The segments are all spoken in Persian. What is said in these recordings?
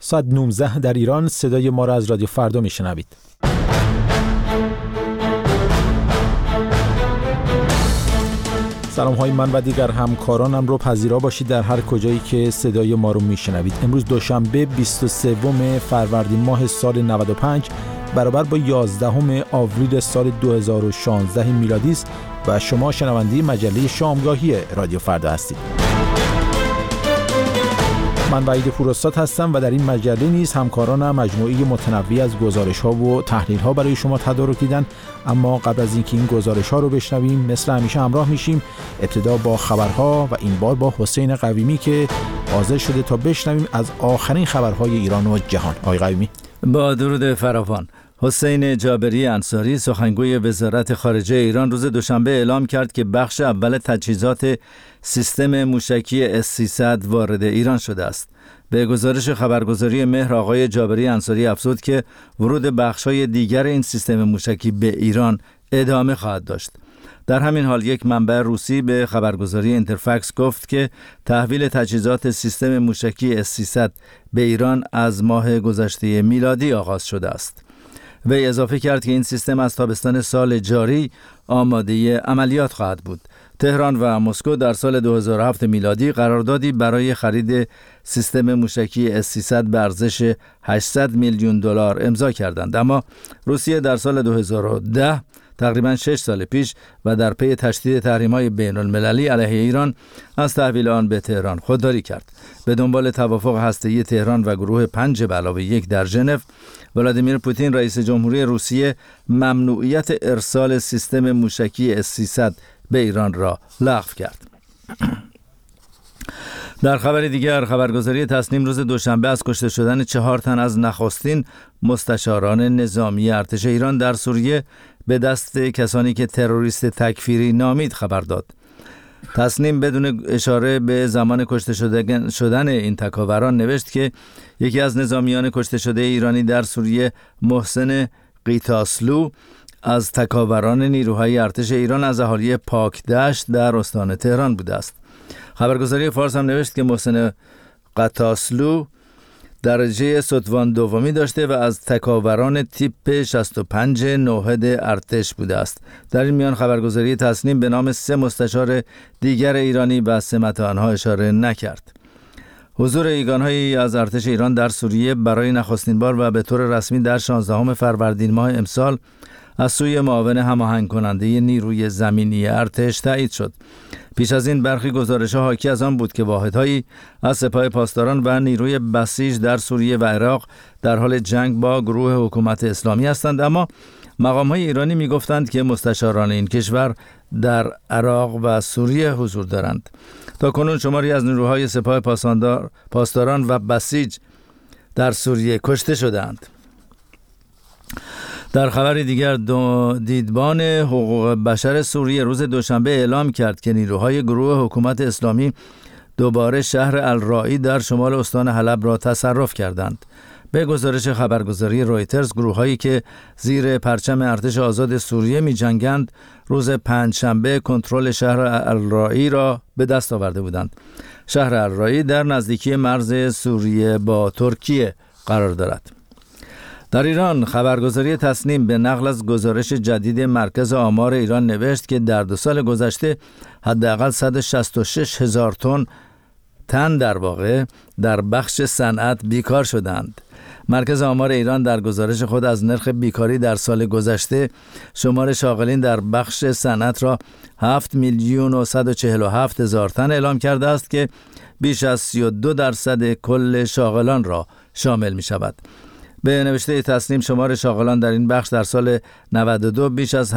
ساعت 19 در ایران صدای ما را از رادیو فردا میشنوید. سلام های من و دیگر همکارانم رو پذیرا باشید در هر کجایی که صدای ما رو میشنوید. امروز دوشنبه 23 فروردین ماه سال 95 برابر با 11 آوریل سال 2016 میلادی است و شما شنونده مجله شامگاهی رادیو فردا هستید. من وحید پوراستاد هستم و در این مجله نیز همکارانم مجموعه متنوعی از گزارش‌ها و تحلیل‌ها برای شما تدارک دیدن. اما قبل از اینکه این گزارش‌ها رو بشنویم مثل همیشه همراه میشیم ابتدا با خبرها و این بار با حسین قویمی که حاضر شده تا بشنویم از آخرین خبرهای ایران و جهان. آقای قویمی. با درود فراوان. حسین جابری انصاری سخنگوی وزارت خارجه ایران روز دوشنبه اعلام کرد که بخش اول تجهیزات سیستم موشکی S-300 وارد ایران شده است. به گزارش خبرگزاری مهر آقای جابری انصاری افزود که ورود بخش‌های دیگر این سیستم موشکی به ایران ادامه خواهد داشت. در همین حال یک منبع روسی به خبرگزاری اینترفکس گفت که تحویل تجهیزات سیستم موشکی S-300 به ایران از ماه گذشته میلادی آغاز شده است. وی اضافه کرد که این سیستم از تابستان سال جاری آماده عملیات خواهد بود. تهران و مسکو در سال 2007 میلادی قراردادی برای خرید سیستم موشکی S-300 به ارزش 800 میلیون دلار امضا کردند، اما روسیه در سال 2010 تقریباً 6 سال پیش و در پی تشدید تحریم‌های بین‌المللی علیه ایران از تحویل آن به تهران خودداری کرد. به دنبال توافق هسته‌ای تهران و گروه 5+1 در ژنو، ولادیمیر پوتین رئیس جمهوری روسیه ممنوعیت ارسال سیستم موشکی S-300 به ایران را لغو کرد. در خبر دیگر، خبرگزاری تصنیم روز دوشنبه از کشته شدن 4 تن از نخستین مستشاران نظامی ارتش ایران در سوریه به دست کسانی که تروریست تکفیری نامید خبر داد. تصنیم بدون اشاره به زمان کشته شدن این تکاوران نوشت که یکی از نظامیان کشته شده ایرانی در سوریه، محسن قیتاسلو، از تکاوران نیروهای ارتش ایران از اهالی پاکدشت در استان تهران بوده است. خبرگزاری فارس هم نوشت که محسن قیتاسلو درجه ستوان دومی داشته و از تکاوران تیپ 65 نوحد ارتش بوده است. در این میان خبرگزاری تصنیم به نام 3 مستشار دیگر ایرانی و سمت آنها اشاره نکرد. حضور یگانهایی از ارتش ایران در سوریه برای نخستین بار و به طور رسمی در 16 فروردین ماه امسال از سوی معاون هماهنگ کننده نیروی زمینی ارتش تایید شد. پیش از این برخی گزارش‌ها حاکی از آن بود که واحدهایی از سپاه پاسداران و نیروی بسیج در سوریه و عراق در حال جنگ با گروه حکومت اسلامی هستند، اما مقام‌های ایرانی می‌گفتند که مستشاران این کشور در عراق و سوریه حضور دارند. تاکنون شماری از نیروهای سپاه پاسداران و بسیج در سوریه کشته شدند. در خبر دیگر، دیدبان حقوق بشر سوریه روز دوشنبه اعلام کرد که نیروهای گروه حکومت اسلامی دوباره شهر الرایی در شمال استان حلب را تصرف کردند. به گزارش خبرگزاری رویترز، گروه‌هایی که زیر پرچم ارتش آزاد سوریه می‌جنگند روز پنجشنبه کنترل شهر الرایی را به دست آورده بودند. شهر الرایی در نزدیکی مرز سوریه با ترکیه قرار دارد. در ایران، خبرگزاری تصنیم به نقل از گزارش جدید مرکز آمار ایران نوشت که در 2 سال گذشته حداقل 166,000 تن در بخش صنعت بیکار شدند. مرکز آمار ایران در گزارش خود از نرخ بیکاری در سال گذشته شمار شاغلین در بخش صنعت را 7,147,000 تن اعلام کرده است که بیش از 32% کل شاغلان را شامل می شود. به نوشته تصنیم شمار شاغلان در این بخش در سال 92 بیش از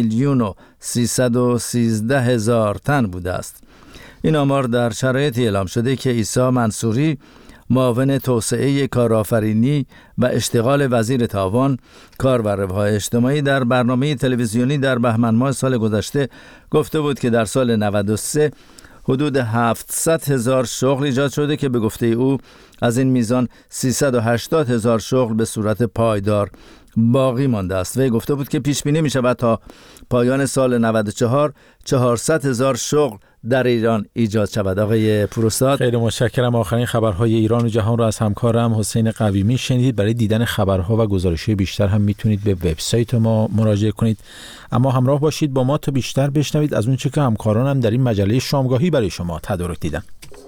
7,313,000 تن بوده است. این آمار در شرایطی اعلام شده که عیسی منصوری، معاون توسعه کارآفرینی و اشتغال وزیر تعاون، کار و رفاه اجتماعی، در برنامه تلویزیونی در بهمن ماه سال گذشته گفته بود که در سال 93 حدود 700,000 شغل ایجاد شده که به گفته او از این میزان 380,000 شغل به صورت پایدار باقی مانده است. وی گفته بود که پیش بینی می شود تا پایان سال 94 400,000 شغل در ایران ایجاد شود. آقای پوراستاد، خیلی متشکرم. آخرین خبرهای ایران و جهان را از همکارم حسین قویمی شنیدید. برای دیدن خبرها و گزارش‌های بیشتر هم میتونید به وبسایت ما مراجعه کنید. اما همراه باشید با ما تا بیشتر بشنوید از اون چه که همکارانم در این مجله شامگاهی برای شما تدارک دیدن.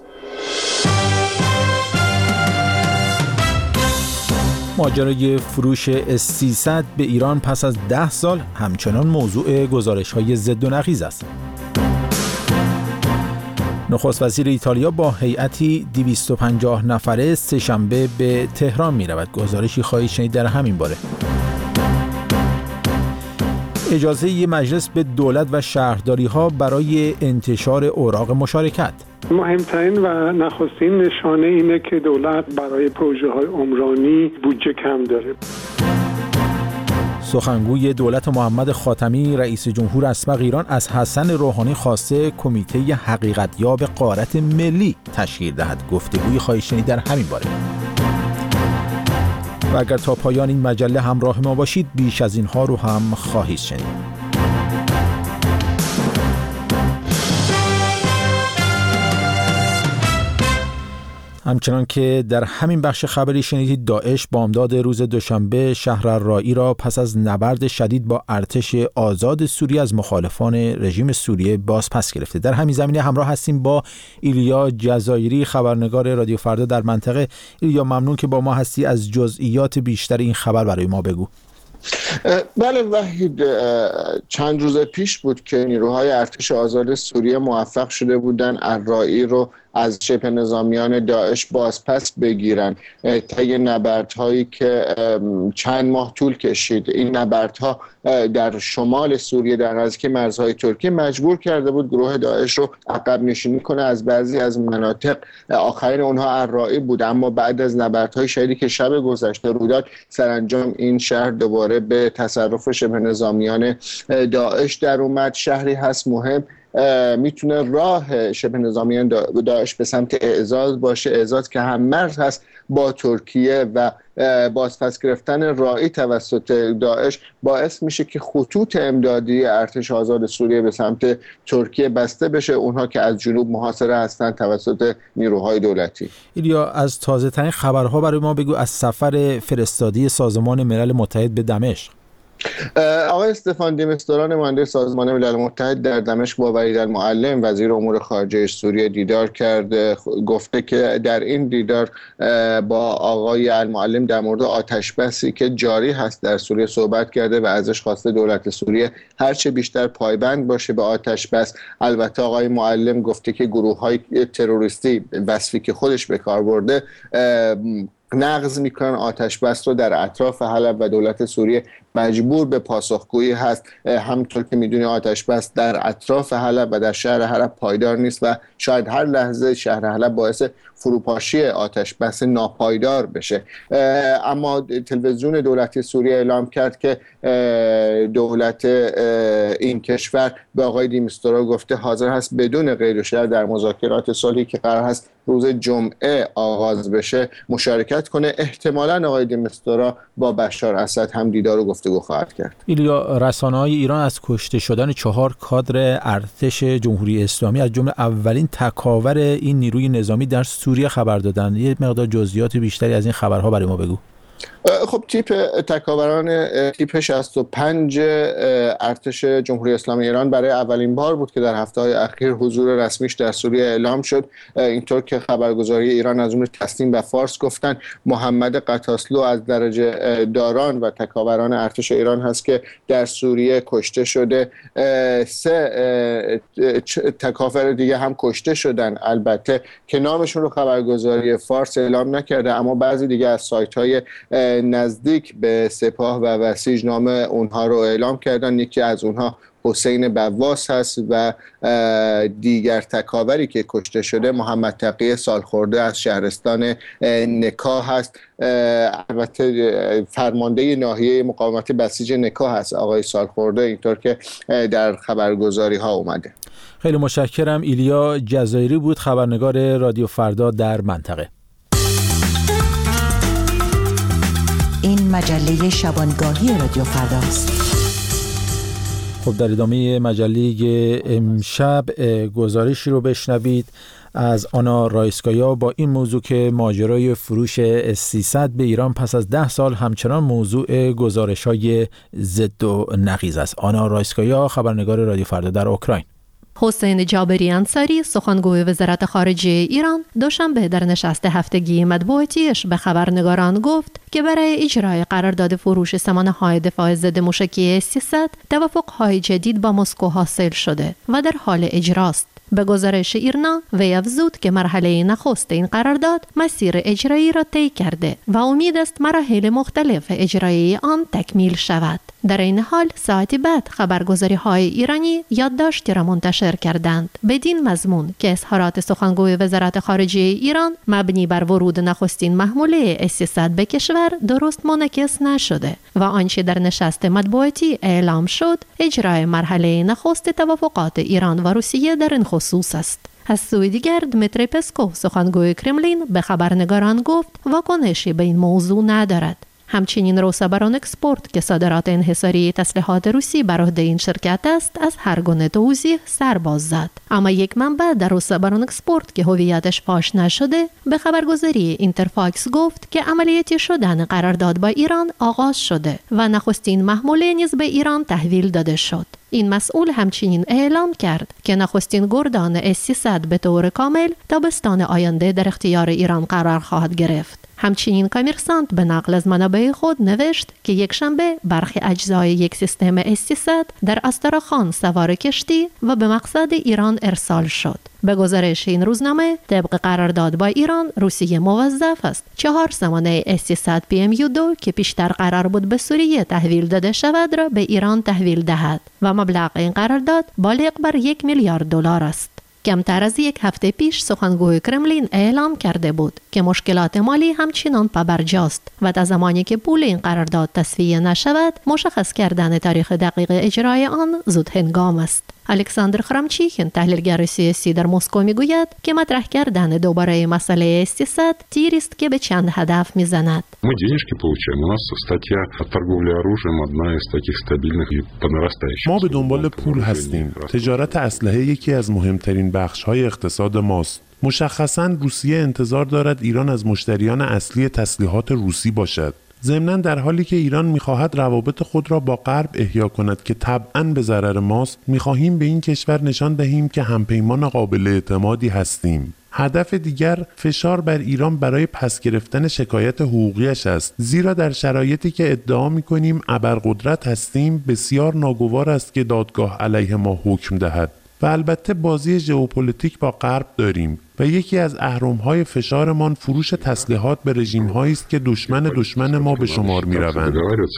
ماجرای فروش S-300 به ایران پس از 10 سال همچنان موضوع گزارش‌های ضد و نقیض است. نخست وزیر ایتالیا با هیئتی 250 نفره سه‌شنبه به تهران می‌رود. گزارشی خواهید شنید در همین باره. اجازه مجلس به دولت و شهرداری‌ها برای انتشار اوراق مشارکت. مهمترین و نخستین نشانه اینه که دولت برای پروژه‌های عمرانی بودجه کم داره. سخنگوی دولت محمد خاتمی رئیس جمهور اسبق ایران از حسن روحانی خواسته کمیته حقیقتیاب غارت ملی تشکیل دهد. گفتگوی خواهید شنید در همین باره. و اگر تا پایان این مجله همراه ما باشید بیش از اینها رو هم خواهید شنید. همچنان که در همین بخش خبری شنیدید، داعش بامداد روز دوشنبه شهر الرایی را پس از نبرد شدید با ارتش آزاد سوریه از مخالفان رژیم سوریه باز پس گرفته. در همین زمینه همراه هستیم با ایلیا جزایری، خبرنگار رادیو فردا در منطقه. ایلیا، ممنون که با ما هستی. از جزئیات بیشتر این خبر برای ما بگو. بله وحید، چند روز پیش بود که نیروهای ارتش آزاد سوریه موفق شده بودن الرایی رو از شبه نظامیان داعش بازپس بگیرن طی نبردهایی که چند ماه طول کشید. این نبردها در شمال سوریه در نزدیکی مرزهای ترکیه مجبور کرده بود گروه داعش رو عقب نشینی کنه از بعضی از مناطق. آخرین اونها الرایی بود، اما بعد از نبردهای شدیدی که شب گذشته روی داد، سرانجام این شهر دوباره به تصرف شبه نظامیان داعش در اومد. شهری هست مهم، میتونه راه شبه نظامیان داعش به سمت اعزاز باشه. اعزاز که هم مرز هست با ترکیه و بازپس گرفتن رایی توسط داعش باعث میشه که خطوط امدادی ارتش آزاد سوریه به سمت ترکیه بسته بشه، اونها که از جنوب محاصره هستن توسط نیروهای دولتی. ایلیا، از تازه ترین خبرها برای ما بگو از سفر فرستادی سازمان ملل متحد به دمشق. آقای استفان دی میستورا نماینده سازمان ملل متحد در دمشق با ولید المعلم وزیر امور خارجه سوریه دیدار کرده. گفته که در این دیدار با آقای المعلم در مورد آتش بسی که جاری هست در سوریه صحبت کرده و ازش خواسته دولت سوریه هرچه بیشتر پایبند باشه به آتش بس. البته آقای معلم گفته که گروه‌های تروریستی، وصفی که خودش به کار برده، نقض میکنن آتش بس رو در اطراف حلب و دولت سوریه مجبور به پاسخگویی هست. همونطور که میدونی آتش بس در اطراف حلب و در شهر حلب پایدار نیست و شاید هر لحظه شهر حلب باعث فروپاشی آتش بس ناپایدار بشه. اما تلویزیون دولتی سوریه اعلام کرد که دولت این کشور به آقای دی میستورا گفته حاضر هست بدون قید و شرط در مذاکرات صلحی که قرار هست روز جمعه آغاز بشه مشارکت کنه. احتمالاً آقای دی میستورا با بشار اسد هم دیدار و گفتگو خواهد کرد. ایلیا، رسانه‌های ایران از کشته شدن 4 کادر ارتش جمهوری اسلامی از جمله اولین تکاور این نیروی نظامی در سوریه خبر دادند. یه مقدار جزئیات بیشتری از این خبرها برای ما بگو. خب تیپ تکاوران تیپ 65 ارتش جمهوری اسلامی ایران برای اولین بار بود که در هفته‌های اخیر حضور رسمیش در سوریه اعلام شد. اینطور که خبرگزاری ایران از جمله تسنیم و فارس گفتن محمد قطاسلو از درجه داران و تکاوران ارتش ایران هست که در سوریه کشته شده. 3 تکاور دیگه هم کشته شدن، البته که نامشون رو خبرگزاری فارس اعلام نکرده، اما بعضی دیگه از سایت‌های نزدیک به سپاه و بسیج نام اونها رو اعلام کردن. یکی از اونها حسین بواس هست و دیگر تکاوری که کشته شده محمد تقی سالخورده از شهرستان نکا هست. البته فرمانده ناحیه مقاومت بسیج نکا هست آقای سالخورده، اینطور که در خبرگزاری ها اومده. خیلی متشکرم. ایلیا جزایری بود، خبرنگار رادیو فردا در منطقه. این مجله شبانگاهی رادیو فرداست. خب در ادامه مجله امشب گزارشی رو بشنوید از آنا رایسکایا با این موضوع که ماجرای فروش S-300 به ایران پس از 10 سال همچنان موضوع گزارش‌های ضد و نقیض است. آنا رایسکایا، خبرنگار رادیو فردا در اوکراین. حسین جابری انصاری، سخنگوی وزارت خارجه ایران، دوشنبه در نشست هفتگی مطبوعاتیش به خبرنگاران گفت که برای اجرای قرارداد فروش سامانه‌های دفاع ضد موشکی S-300 توافق‌های جدید با مسکو حاصل شده و در حال اجراست. به گزارش ایرنا وی افزود که مرحله نخست این قرارداد مسیر اجرایی را طی کرده و امید است مراحل مختلف اجرایی آن تکمیل شود. در این حال ساعتی بعد خبرگزاری‌های ایرانی یادداشتی را منتشر کردند بدین مضمون که اظهارات سخنگوی وزارت خارجه ایران مبنی بر ورود نخستین محموله S-300 به کشور درست منعکس نشده و آنچه در نشست مطبوعاتی اعلام شد اجرای مرحله نخست توافقات ایران و روسیه در این خصوص است. از سوی دیگر دمیتری پسکوف، سخنگوی کرملین، به خبرنگاران گفت واکنشی به این موضوع ندارد. همچنین روسابران اکسپورت که صادرات انحصاری تسلیحات روسی بر عهده این شرکت است از هر گونه توضیح سر باز زد. اما یک منبع در روسابران اکسپورت که هویتش فاش نشده به خبرگزاری اینترفاکس گفت که عملیاتی شدن قرارداد با ایران آغاز شده و نخستین محموله نیز به ایران تحویل داده شد. این مسئول همچنین اعلام کرد که نخستین گردان S-300 به طور کامل تابستان آینده در اختیار ایران قرار خواهد گرفت. همچنین کامرسانت به نقل از منابع خود نوشت که یک شنبه برخی اجزای یک سیستم S-300 در استرخان سوار کشتی و به مقصد ایران ارسال شد. به گزارش این روزنامه طبق قرارداد با ایران روسیه موظف است 4 سامانه S-300 PMU-2 که پیشتر قرار بود به سوریه تحویل داده شود را به ایران تحویل دهد و مبلغ این قرارداد بالغ بر $1 میلیارد است. کمتر از یک هفته پیش سخنگوی کرملین اعلام کرده بود که مشکلات مالی همچنان پابرجاست و تا زمانی که پول این قرارداد تصفیه نشود مشخص کردن تاریخ دقیق اجرای آن زود هنگام است. الکساندر خرامچیکین، تحلیلگر سیاسی در مسکو، میگوید که مطرح کردن دوباره مسئله S-300 تیری است که به چند هدف میزند. Мы денежки получаем. У нас статья торговли оружием одна из таких стабильных и по нарастающей. ما به دنبال پول هستیم. تجارت اسلحه یکی از مهمترین بخش‌های اقتصاد ماست. مشخصاً روسیه انتظار دارد ایران از مشتریان اصلی تسلیحات روسی باشد. ضمناً در حالی که ایران می‌خواهد روابط خود را با غرب احیا کند که طبعاً به ضرر ماست، می‌خواهیم به این کشور نشان دهیم که همپیمان قابل اعتمادی هستیم. هدف دیگر فشار بر ایران برای پس گرفتن شکایت حقوقیش است، زیرا در شرایطی که ادعا می‌کنیم ابرقدرت هستیم بسیار ناگوار است که دادگاه علیه ما حکم دهد. و البته بازی ژئوپلیتیک با غرب داریم و یکی از اهرم‌های فشارمان فروش تسلیحات به رژیم‌هایی است که دشمن ما به شمار می‌روند.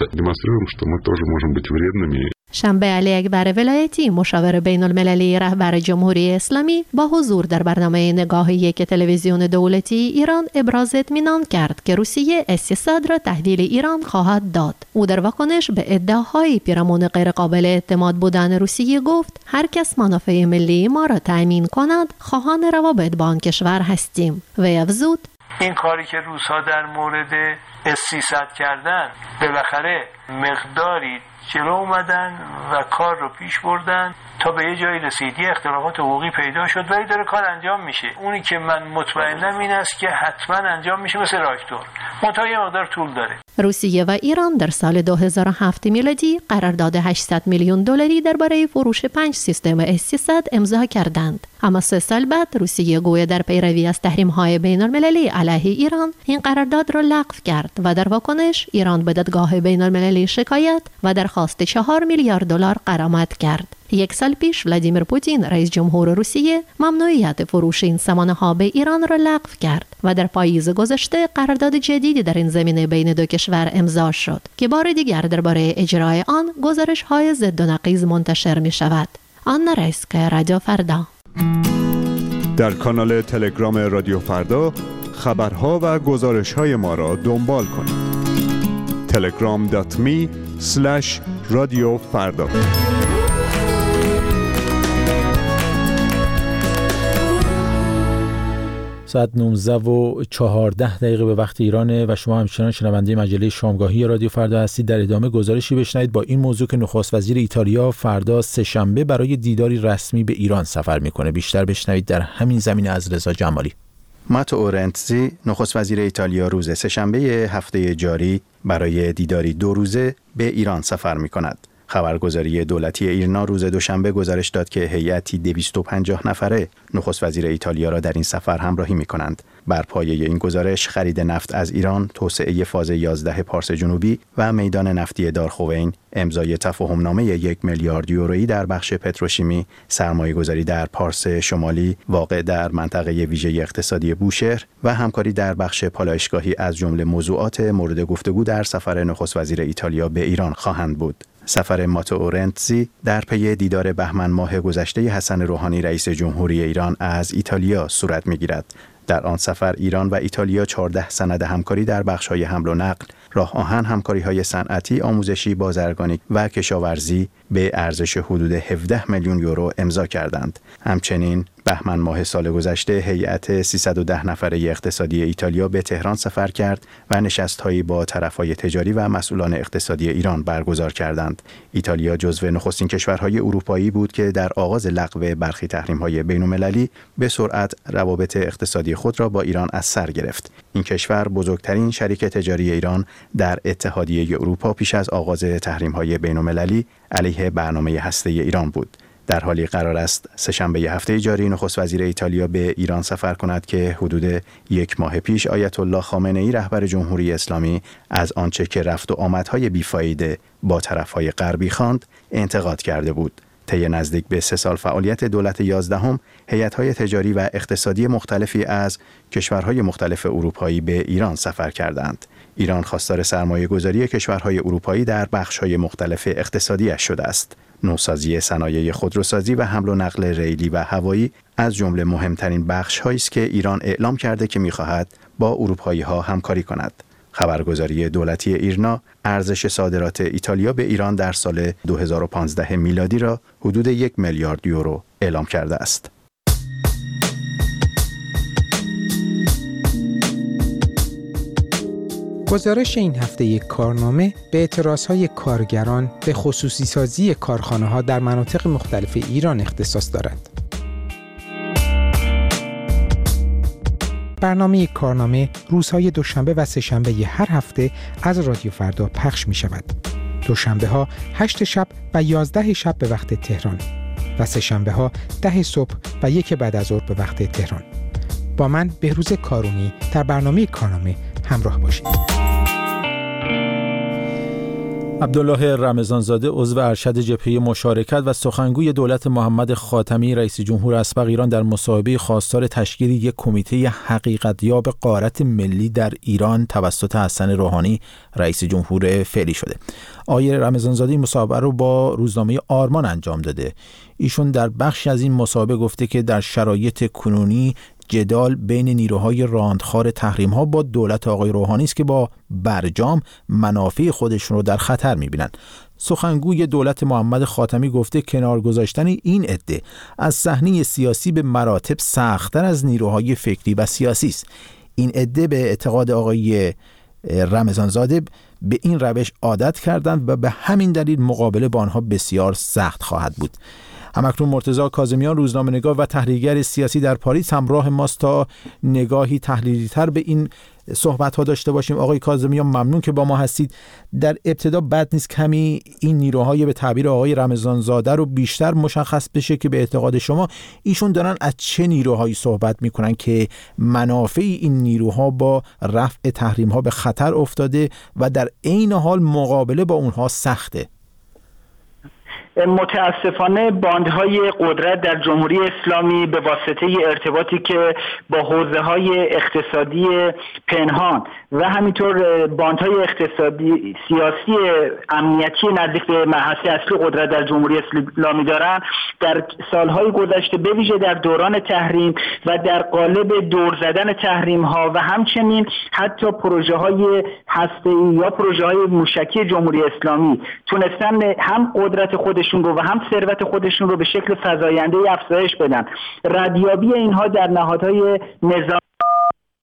شنبه علی اکبر ولایتی، مشاور بین المللی رهبر جمهوری اسلامی، با حضور در برنامه نگاه یک تلویزیون دولتی ایران ابراز اطمینان کرد که روسیه S-300 را تحویل ایران خواهد داد. او در واکنش به ادعاهای پیرامون غیرقابل اعتماد بودن روسیه گفت هر کس منافع ملی ما را تأمین کند خواهان روابط با آن کشور هستیم. و افزود این کاری که روس‌ها در مورد S-300 کردن بالاخره مقداری جلو اومدن و کار رو پیش بردن تا به یه جایی رسید. یه اختلافات حقوقی پیدا شد ولی داره کار انجام میشه. اونی که من مطمئنم این است که حتما انجام میشه مثل راکتور. منتها یه مقدار طول داره. روسیه و ایران در سال 2007 میلادی قرارداد $800 میلیون درباره فروش 5 سیستم S-300 امضا کردند. اما 3 سال بعد روسیه گویا در پیروی از تحریم‌های بین‌المللی علیه ایران این قرارداد را لغو کرد و در واکنش ایران به دادگاه بین‌المللی شکایت و درخواست $4 میلیارد غرامت کرد. 1 سال پیش ولادیمیر پوتین، رئیس جمهور روسیه، ممنوعیت فروش این سامانه‌ها به ایران را لغو کرد و در پاییز گذشته قرارداد جدیدی در این زمینه بین دو کشور امضا شد که بار دیگر درباره اجرای آن گزارش‌های ضد و نقیض منتشر می‌شود. آنا رایسکایا، رادیو فردا. در کانال تلگرام رادیو فردا خبرها و گزارش‌های ما را دنبال کنید. telegram.me/radiofarda ساعت 19:14 به وقت ایرانه و شما همچنان شنونده مجله شامگاهی رادیو فردا هستید. در ادامه گزارشی بشنوید با این موضوع که نخست وزیر ایتالیا فردا سه‌شنبه برای دیداری رسمی به ایران سفر میکنه. بیشتر بشنوید در همین زمینه از رضا جمالی. ماتئو رنتزی نخست وزیر ایتالیا روز سه‌شنبه هفته جاری برای دیداری 2 روزه به ایران سفر میکند. خبرگزاری دولتی ایرنا روز دوشنبه گزارش داد که هیئتی 250 نفره نخست وزیر ایتالیا را در این سفر همراهی می‌کنند. بر پایه این گزارش خرید نفت از ایران، توسعه فاز 11 پارس جنوبی و میدان نفتی دارخوین، امضای تفاهمنامه 1 میلیارد یورویی در بخش پتروشیمی، سرمایه‌گذاری در پارس شمالی واقع در منطقه ویژه اقتصادی بوشهر و همکاری در بخش پالایشگاهی از جمله موضوعات مورد گفتگو در سفر نخست وزیر ایتالیا به ایران خواهند بود. سفر ماتئو رنتزی در پی دیدار بهمن ماه گذشته حسن روحانی رئیس جمهوری ایران از ایتالیا صورت می‌گیرد. در آن سفر ایران و ایتالیا 14 سند همکاری در بخش‌های حمل و نقل، راه آهن، همکاری‌های صنعتی، آموزشی، بازرگانی و کشاورزی به ارزش حدود 17 میلیون یورو امضا کردند. همچنین بهمن ماه سال گذشته هیئت 310 نفره اقتصادی ایتالیا به تهران سفر کرد و نشست‌هایی با طرف‌های تجاری و مسئولان اقتصادی ایران برگزار کردند. ایتالیا جزو نخستین کشورهای اروپایی بود که در آغاز لغو برخی تحریم‌های بین‌المللی به سرعت روابط اقتصادی خود را با ایران از سر گرفت. این کشور بزرگترین شریک تجاری ایران در اتحادیه اروپا پیش از آغاز تحریم‌های بین‌المللی علیه برنامه هسته‌ای ایران بود. در حالی قرار است سه‌شنبه هفته جاری نخست وزیر ایتالیا به ایران سفر کند که حدود 1 ماه پیش آیت الله خامنه‌ای رهبر جمهوری اسلامی از آنچه که رفت و آمدهای بیفایده با طرفهای غربی خواند انتقاد کرده بود. طی نزدیک به 3 سال فعالیت دولت 11 هیئت‌های تجاری و اقتصادی مختلفی از کشورهای مختلف اروپایی به ایران سفر کردند. ایران خواستار سرمایه‌گذاری کشورهای اروپایی در بخش‌های مختلف اقتصادی‌اش شده است. نوسازی صنایع خودروسازی و حمل و نقل ریلی و هوایی از جمله مهمترین بخش‌هایی است که ایران اعلام کرده که می‌خواهد با اروپایی‌ها همکاری کند. خبرگزاری دولتی ایرنا ارزش صادرات ایتالیا به ایران در سال 2015 میلادی را حدود 1 میلیارد یورو اعلام کرده است. گزارش این هفته یک کارنامه به اعتراضهای کارگران به خصوصی سازی کارخانه‌ها در مناطق مختلف ایران اختصاص دارد. برنامه کارنامه روزهای دوشنبه و سه‌شنبه هر هفته از رادیو فردا پخش می شود. دوشنبه ها 8 شب و 11 شب به وقت تهران و سه‌شنبه ها 10 صبح و 1 بعد از ظهر به وقت تهران. با من بهروز کارونی در برنامه کارنامه همراه باشید. عبدالله رمضانزاده عضو ارشد جبهه مشارکت و سخنگوی دولت محمد خاتمی رئیس جمهور اسبق ایران در مصاحبه خواستار تشکیل یک کمیته حقیقتیاب غارت ملی در ایران توسط حسن روحانی رئیس جمهور فعلی شده. آقای رمضانزاده این مصاحبه رو با روزنامه آرمان انجام داده. ایشون در بخشی از این مصاحبه گفته که در شرایط کنونی جدال بین نیروهای راندخار تحریم‌ها با دولت آقای روحانی است که با برجام منافع خودشون رو در خطر می‌بینند. سخنگوی دولت محمد خاتمی گفته کنار گذاشتن این عده از صحنه سیاسی به مراتب سخت‌تر از نیروهای فکری و سیاسی است. این عده به اعتقاد آقای رمضانزاده به این روش عادت کردند و به همین دلیل مقابله با آنها بسیار سخت خواهد بود. همکنون مرتضی کاظمیان روزنامه‌نگار و تحلیلگر سیاسی در پاریس همراه ماست تا نگاهی تحلیلی تر به این صحبت ها داشته باشیم. آقای کاظمیان ممنون که با ما هستید. در ابتدا بد نیست کمی این نیروهای به تعبیر آقای رمضانزاده رو بیشتر مشخص بشه که به اعتقاد شما ایشون دارن از چه نیروهایی صحبت میکنن که منافع این نیروها با رفع تحریم ها به خطر افتاده و در عین حال مقابله با اونها سخته. متاسفانه باندهای قدرت در جمهوری اسلامی به واسطه ارتباطی که با حوزه‌های اقتصادی پنهان و همینطور باندهای اقتصادی سیاسی امنیتی نزدیک به محصه اصلی قدرت در جمهوری اسلامی دارن، در سالهای گذشته به ویژه در دوران تحریم و در قالب دور زدن تحریم ها و همچنین حتی پروژه های هسته‌ای یا پروژه های موشکی جمهوری اسلامی تونستن هم قدرت خودشون رو و هم ثروت خودشون رو به شکل فزاینده افزایش بدن. ردیابی اینها در نهادهای نظام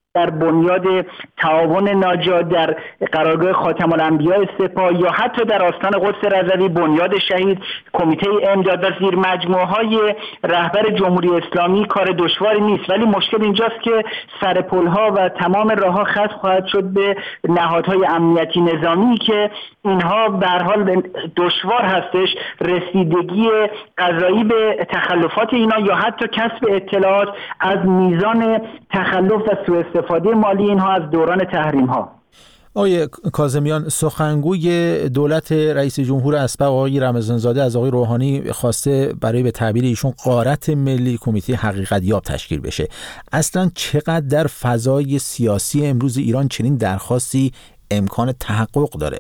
در بنیاد تعاون ناجا، در قرارگاه خاتم الانبیاء سپاه یا حتی در آستان قدس رضوی بنیاد شهید، کمیته امداد و زیر مجموعه‌های رهبر جمهوری اسلامی کار دشواری نیست، ولی مشکل اینجاست که سر پل‌ها و تمام راه‌ها ختم خواهد شد به نهادهای امنیتی نظامی که اینها به هر حال دشوار هستش رسیدگی قضایی به تخلفات اینا یا حتی کسب اطلاعات از میزان تخلف و سوء استفاده مالی اینها از دوران تحریم ها. آقای کاظمیان، سخنگوی دولت رئیس جمهور اسبق آقای رمضانزاده از آقای روحانی خواسته برای به تعبیر ایشون غارت ملی کمیته حقیقتیاب تشکیل بشه. اصلا چقدر در فضای سیاسی امروز ایران چنین درخواستی امکان تحقق داره؟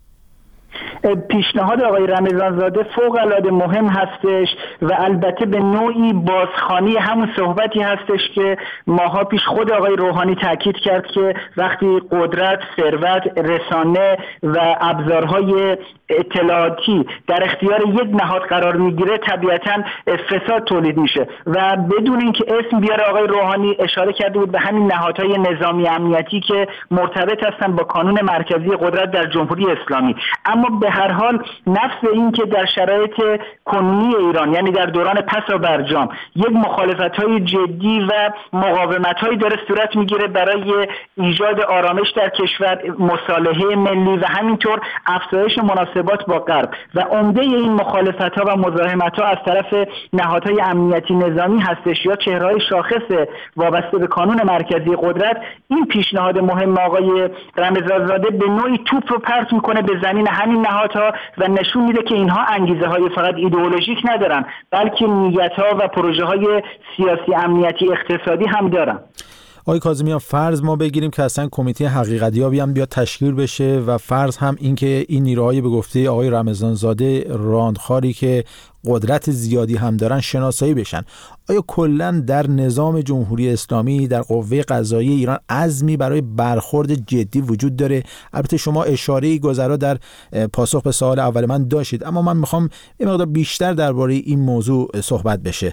پیشنهاد آقای رمضانزاده فوق‌العاده مهم هستش و البته به نوعی بازخوانی همون صحبتی هستش که ماها پیش خود آقای روحانی تاکید کرد که وقتی قدرت، ثروت، رسانه و ابزارهای اطلاعاتی در اختیار یک نهاد قرار میگیره طبیعتاً فساد تولید میشه و بدون اینکه اسم بیاره آقای روحانی اشاره کرده بود به همین نهادهای نظامی امنیتی که مرتبط هستن با کانون مرکزی قدرت در جمهوری اسلامی. اما به هر حال نفس این که در شرایط کنونی ایران یعنی در دوران پس و برجام یک مخالفت‌های جدی و مقاومت‌هایی داره صورت میگیره برای ایجاد آرامش در کشور، مصالحه ملی و همینطور افزایش مناسبات با غرب و عمده این مخالفت‌ها و مزاحمت‌ها از طرف نهادهای امنیتی نظامی هستش یا چهره‌های شاخص وابسته به کانون مرکزی قدرت. این پیشنهاد مهم آقای رمضانزاده به نوعی توپ رو پرت میکنه به زمین همین نهادها و نشون میده که اینها انگیزه های فقط ایدئولوژیک ندارن بلکه نیت ها و پروژه های سیاسی امنیتی اقتصادی هم دارن. آقای کاظمیان، فرض ما بگیریم که اصلا کمیته حقیقتیابی هم بیاد تشکیل بشه و فرض هم این که این نیروهای به گفته آقای رمضانزاده راندخاری که قدرت زیادی هم دارن شناسایی بشن، آیا کلا در نظام جمهوری اسلامی در قوه قضاییه ایران عزمی برای برخورد جدی وجود داره؟ البته شما اشاره‌ای گذرا در پاسخ به سوال اول من داشتید، اما من میخوام یه مقدار بیشتر درباره این موضوع صحبت بشه.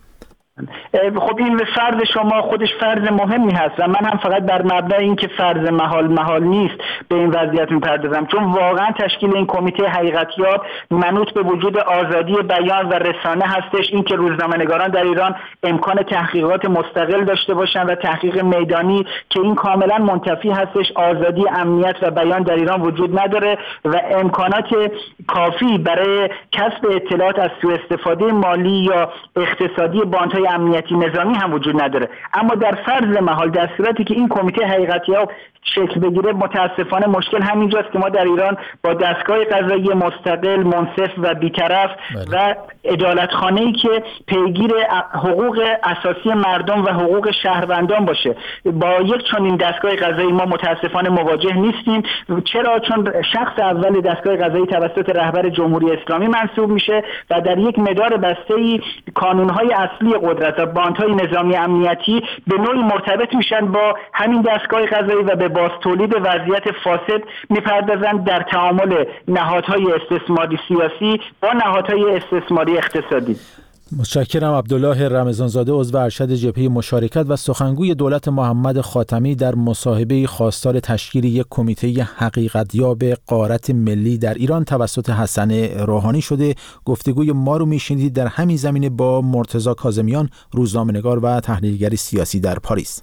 خب این فرض شما خودش فرض مهمی هست و من هم فقط بر مبنای این که فرض محال نیست به این وضعیت میپردازم، چون واقعا تشکیل این کمیته حقیقتیاب منوط به وجود آزادی بیان و رسانه هستش، این که روزنامه‌نگاران در ایران امکان تحقیقات مستقل داشته باشن و تحقیق میدانی که این کاملا منتفی هستش. آزادی امنیت و بیان در ایران وجود نداره و امکانات کافی برای کسب اطلاعات از سوء استفاده مالی یا اقتصادی باندهای امنیتی نظامی هم وجود نداره. اما در فرض محال در صورتی که این کمیته حقیقتیاب شکل بگیره متاسفانه مشکل همینجاست که ما در ایران با دستگاه قضایی مستقل، منصف و بی‌طرف و عدالتخانه‌ای که پیگیر حقوق اساسی مردم و حقوق شهروندان باشه با یک چنین دستگاه قضایی ما متاسفانه مواجه نیستیم. چرا؟ چون شخص اول دستگاه قضایی توسط رهبر جمهوری اسلامی منصوب میشه و در یک مدار بسته‌ای کانون‌های اصلی قدرت و باندهای نظامی امنیتی به نوعی مرتبط میشن با همین دستگاه قضایی و به باز تولید وضعیت فاسد میپردازند در تعامل نهادهای استثماری سیاسی با نهادهای استثماری اقتصادی. متشکرم. عبدالله رمضانزاده عضو ارشد جبهه مشارکت و سخنگوی دولت محمد خاتمی در مصاحبه خواستار تشکیل یک کمیته حقیقتیاب غارت ملی در ایران توسط حسن روحانی شده. گفتگوی ما رو میشنید در همین زمینه با مرتضی کاظمیان، روزنامه‌نگار و تحلیلگر سیاسی در پاریس.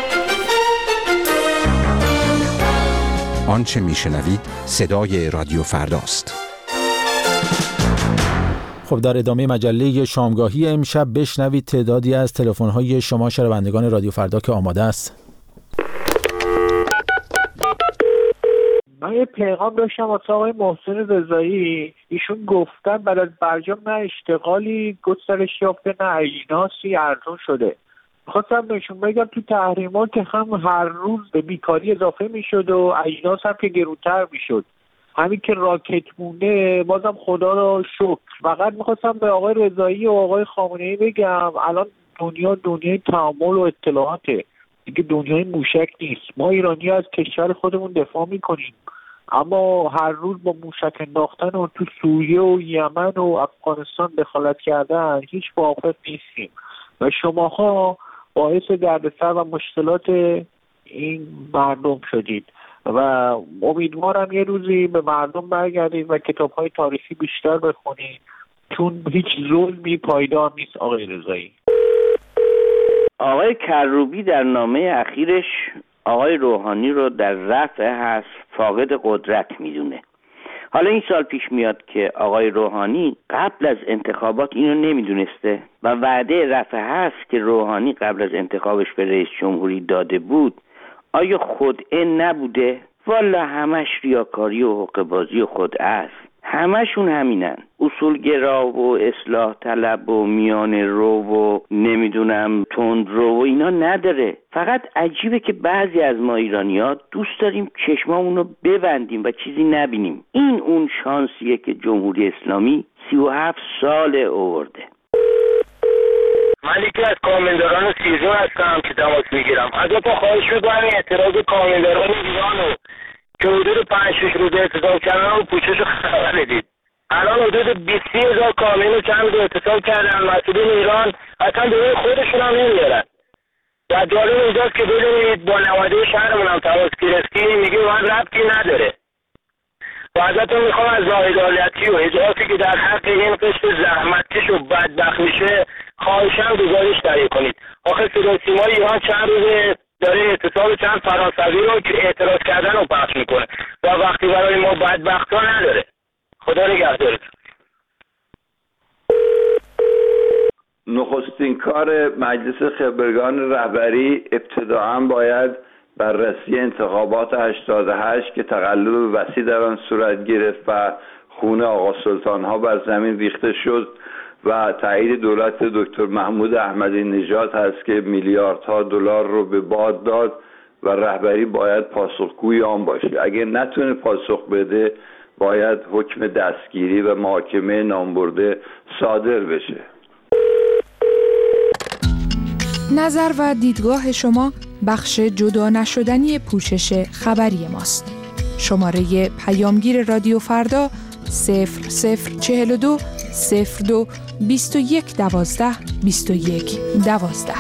آنچه میشنوید صدای رادیو فرداست. خب در ادامه مجله شامگاهی امشب بشنوید تعدادی از تلفن‌های شما شنوندگان رادیو فردا که آماده است. من یه پیغام داشتم واسه آقای محسن رضایی، ایشون گفتن بعد از برجام نه اشتغالی گسترش یافته نه اجناسی ارزون شده. خواستم بهشون بگم تو تحریمات هم هر روز به بیکاری اضافه میشد و اجناس هم که گرونتر میشد. همین که راکت مونه بازم خدا رو شکر. فقط میخواستم به آقای رضایی و آقای خامنه‌ای بگم الان دنیای تعامل و اطلاعاته دیگه، دنیای موشک نیست. ما ایرانی از کشور خودمون دفاع میکنیم اما هر روز با موشک انداختن و تو سوریه و یمن و افغانستان دخالت کردن هیچ موافق نیستیم و شماها باعث دردسر و مشکلات این مردم شدید و امیدوارم یه روزی به مردم برگردید و کتاب‌های تاریخی بیشتر بخونید، چون هیچ ظلمی پایدار نیست. آقای رضایی، آقای کروبی در نامه اخیرش آقای روحانی رو در رفع حذف فاقد قدرت میدونه. حالا این سال پیش میاد که آقای روحانی قبل از انتخابات اینو نمیدونسته و وعده رفع حذف که روحانی قبل از انتخابش به رئیس جمهوری داده بود آیا خدعه نبوده؟ والا همش ریاکاری و حقه‌بازی و خدعه است. همشون همینن، اصولگرا و اصلاح طلب و میان رو و نمیدونم تند رو و اینا نداره. فقط عجیبه که بعضی از ما ایرانی‌ها دوست داریم چشمامون رو ببندیم و چیزی نبینیم. این اون شانسیه که جمهوری اسلامی 37 سال آورده. من یکی از کارمندان سیزون هستم که تماس میگیرم. ازتون خواهش میکنم اعتراض کارمندان ایرانو که حدود 5-6 روز اعتصاب کردن و پوشش خبر بدید. الان حدود 20,000 کارمند چند روز اعتصاب کردن، مسئولین ایران اصلا به خودشون هم نمیارن. و جالب اینجاست که بدونید با نماینده شهرمون هم تماس گرفتیم، میگه من ربطی نداره. و ازتون میخوام از ناعدالتی و اجرایی که در حق این قشر زحمتکش و بدبخت میشه خواهشاً گزارش تهیه کنید. آخه صدای سیمای ایران چند روز داره اعتصاب چند فرانسوی رو که اعتراض کردن رو پخش میکنه و وقتی برای ما بدبختا نداره. خدا نگهدارتون. نخستین کار مجلس خبرگان رهبری ابتداعاً باید بررسی انتخابات 88 که تقلب وسیع در آن صورت گرفت و خون آقا سلطان ها بر زمین ریخته شد و تایید دولت دکتر محمود احمدی نژاد هست که میلیاردها دلار رو به باد داد و رهبری باید پاسخگوی آن باشه. اگه نتونه پاسخ بده باید حکم دستگیری و محاکمه نامبرده صادر بشه. نظر و دیدگاه شما بخش جدا نشدنی پوشش خبری ماست. شماره پیامگیر رادیو فردا 0042 02 21 12 21 12.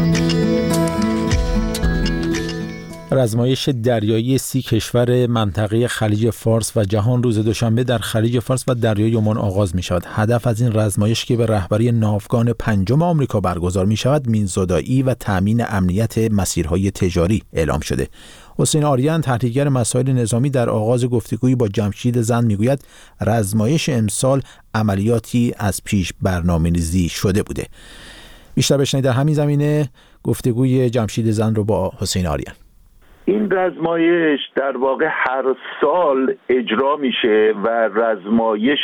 رزمایش دریایی 30 کشور منطقه خلیج فارس و جهان روز دوشنبه در خلیج فارس و دریای عمان آغاز می شود. هدف از این رزمایش که به رهبری ناوگان 5 آمریکا برگزار می شود میانزدایی و تأمین امنیت مسیرهای تجاری اعلام شده. حسین آریان تحلیلگر مسائل نظامی در آغاز گفتگویی با جمشید زند میگوید رزمایش امسال عملیاتی از پیش برنامه‌ریزی شده بوده. بیشتر بشنوید در همین زمینه گفتگوی جمشید زند رو با حسین آریان. این رزمایش در واقع هر سال اجرا میشه و رزمایش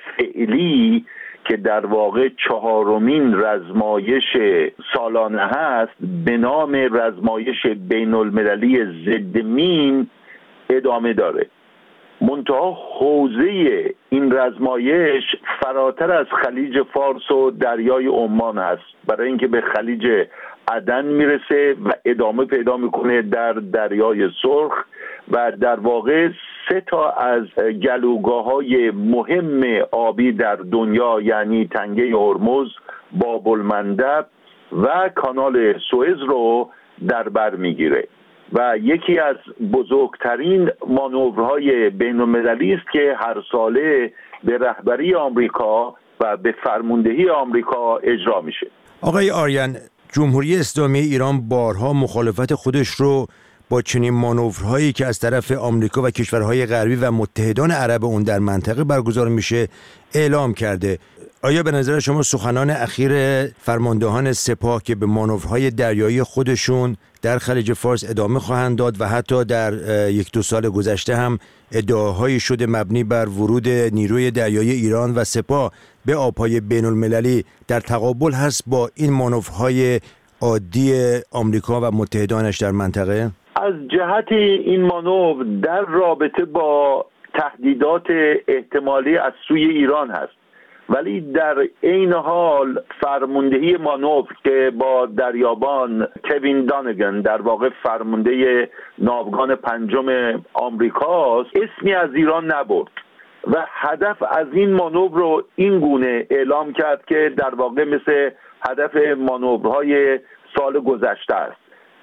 فعلی که در واقع 4مین رزمایش سالانه هست به نام رزمایش بین المللی ضد مین ادامه داره. منتها حوزه این رزمایش فراتر از خلیج فارس و دریای عمان هست، برای اینکه به خلیج عدن میرسه و ادامه پیدا میکنه در دریای سرخ و در واقع 3 از گلوگاه‌های مهم آبی در دنیا یعنی تنگه هرمز، باب المندب و کانال سوئز رو در بر میگیره و یکی از بزرگترین مانورهای بین‌المللی است که هر ساله به رهبری آمریکا و به فرماندهی آمریکا اجرا میشه. آقای آریان، جمهوری اسلامی ایران بارها مخالفت خودش رو با چنین مانورهایی که از طرف آمریکا و کشورهای غربی و متحدان عرب اون در منطقه برگزار میشه اعلام کرده. آیا به نظر شما سخنان اخیر فرماندهان سپاه که به مانورهای دریایی خودشون در خلیج فارس ادامه خواهند داد و حتی در 1-2 سال گذشته هم ادعاهایی شده مبنی بر ورود نیروی دریایی ایران و سپاه به آبهای بین المللی در تقابل هست با این مانورهای عادی آمریکا و متحدانش در منطقه؟ از جهت این مانور در رابطه با تهدیدات احتمالی از سوی ایران هست، ولی در عین حال فرماندهی مانور که با دریابان کوین دانگن در واقع فرمانده ناوگان 5 آمریکاست اسمی از ایران نبرد و هدف از این مانور رو این گونه اعلام کرد که در واقع مثل هدف مانورهای سال گذشته است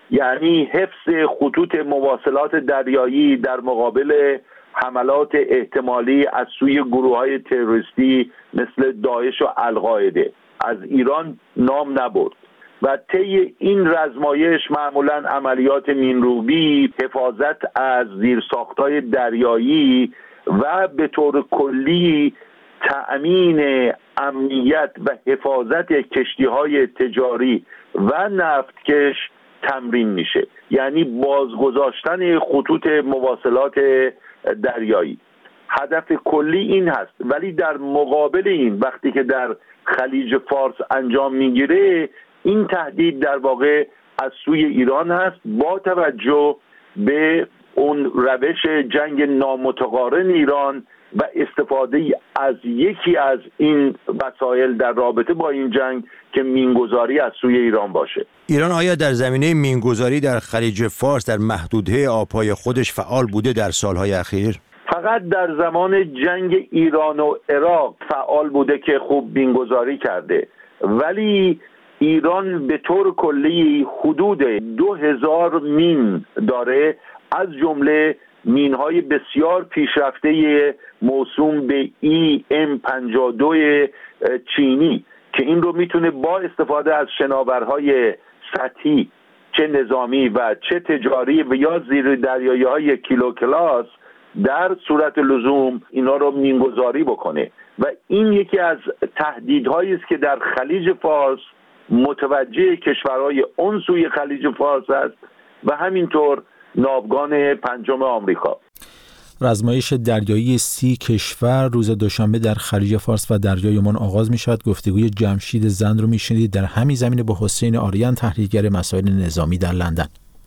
یعنی حفظ خطوط مواصلات دریایی در مقابل حملات احتمالی از سوی گروه‌های تروریستی مثل داعش و القاعده. از ایران نام نبرد و طی این رزمایش معمولا عملیات مینروبی، حفاظت از زیرساخت‌های دریایی و به طور کلی تأمین امنیت و حفاظت کشتی‌های تجاری و نفتکش تمرین میشه، یعنی بازگذاشتن خطوط مواصلات دریایی. هدف کلی این هست، ولی در مقابل این وقتی که در خلیج فارس انجام میگیره، این تهدید در واقع از سوی ایران هست با توجه به اون روش جنگ نامتقارن ایران و استفاده از یکی از این وسایل در رابطه با این جنگ که مینگذاری از سوی ایران باشه. ایران آیا در زمینه مینگذاری در خلیج فارس در محدوده آبهای خودش فعال بوده در سالهای اخیر؟ فقط در زمان جنگ ایران و عراق فعال بوده که خوب مینگذاری کرده، ولی ایران به طور کلی حدود 2000 مین داره، از جمله مین‌های بسیار پیشرفته موسوم به EM52 چینی که این رو میتونه با استفاده از شناورهای سطحی چه نظامی و چه تجاری و یا زیر دریایی‌های کیلو کلاس در صورت لزوم اینا رو مینگذاری بکنه و این یکی از تهدیدهایی است که در خلیج فارس متوجه کشورهای اون سوی خلیج فارس است و همینطور ناوگان پنجم آمریکا. رزمایش دریایی 30 کشور روز دوشنبه در خلیج فارس و دریای عمان آغاز می شود. گفتگوی جمشید زند رو می شنید در همین زمینه با حسین آریان، تحلیلگر مسائل نظامی در لندن.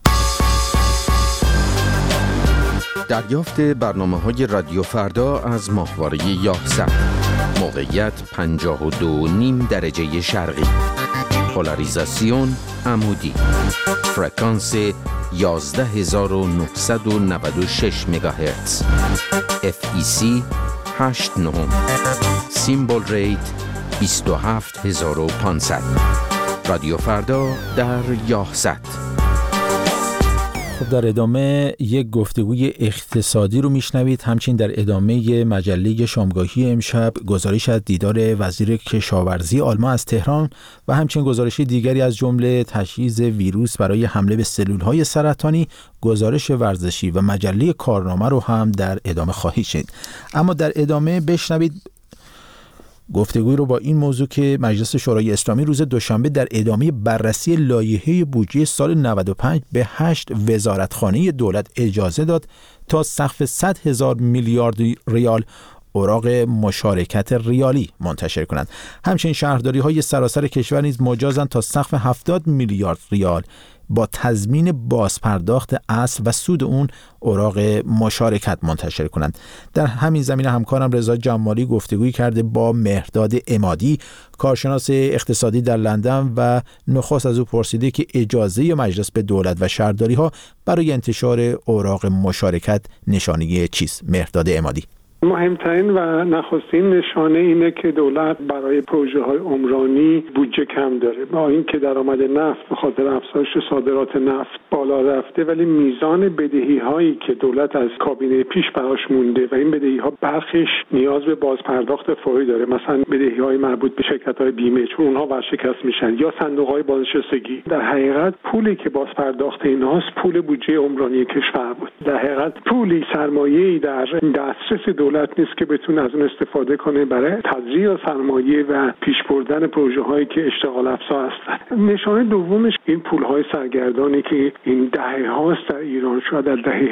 دریافت برنامه‌های رادیو فردا از ماهواره یاهصد. موقعیت 52.5 درجه شرقی. پولاریزاسیون عمودی. فرکانس 11996 مگاهرتز. FEC 89. سیمبل ریت 27500. رادیو فردا در یاهصد. خب در ادامه یک گفتگوی اقتصادی رو میشنوید. همچنین در ادامه مجله شامگاهی امشب گزارش از دیدار وزیر کشاورزی آلمان از تهران و همچنین گزارش دیگری از جمله تشخیص ویروس برای حمله به سلولهای سرطانی، گزارش ورزشی و مجله کارنامه رو هم در ادامه خواهید شنید. اما در ادامه بشنوید گفتگوی رو با این موضوع که مجلس شورای اسلامی روز دوشنبه در ادامه بررسی لایحه بودجه سال 95 به 8 وزارتخانه دولت اجازه داد تا سقف 100,000 میلیارد ریال اوراق مشارکت ریالی منتشر کنند. همچنین شهرداری‌های سراسر کشور نیز مجازند تا سقف 70 میلیارد ریال با تضمین بازپرداخت اصل و سود اون اوراق مشارکت منتشر کنند. در همین زمینه همکارم رضا جمالی گفتگویی کرده با مهرداد عمادی، کارشناس اقتصادی در لندن و نخست از او پرسیده که اجازه مجلس به دولت و شهرداری‌ها برای انتشار اوراق مشارکت نشانه چیست؟ مهرداد عمادی: مهمترین و نخستین نشانه اینه که دولت برای پروژه‌های عمرانی بودجه کم داره. با اینکه درآمد نفت به خاطر افزایش صادرات نفت بالا رفته، ولی میزان بدهی‌هایی که دولت از کابینه پیش براش مونده و این بدهی‌ها برخیش نیاز به بازپرداخت فوری داره، مثلا بدهی‌های مربوط به شرکت‌های بیمه چون اونها ورشکست میشن یا صندوق‌های بازنشستگی. در حقیقت پولی که بازپرداخت ایناست پول بودجه عمرانی کشور بود. در حقیقت پولی سرمایه‌ای در دسترس دولت نیست که بتونه از اون استفاده کنه برای تزریع سرمایه و پیش بردن پروژه‌هایی که اشتغال افزا هستند. نشانه دومش این پول‌های سرگردانی که این دهه هاست در ایران، شاید از دهه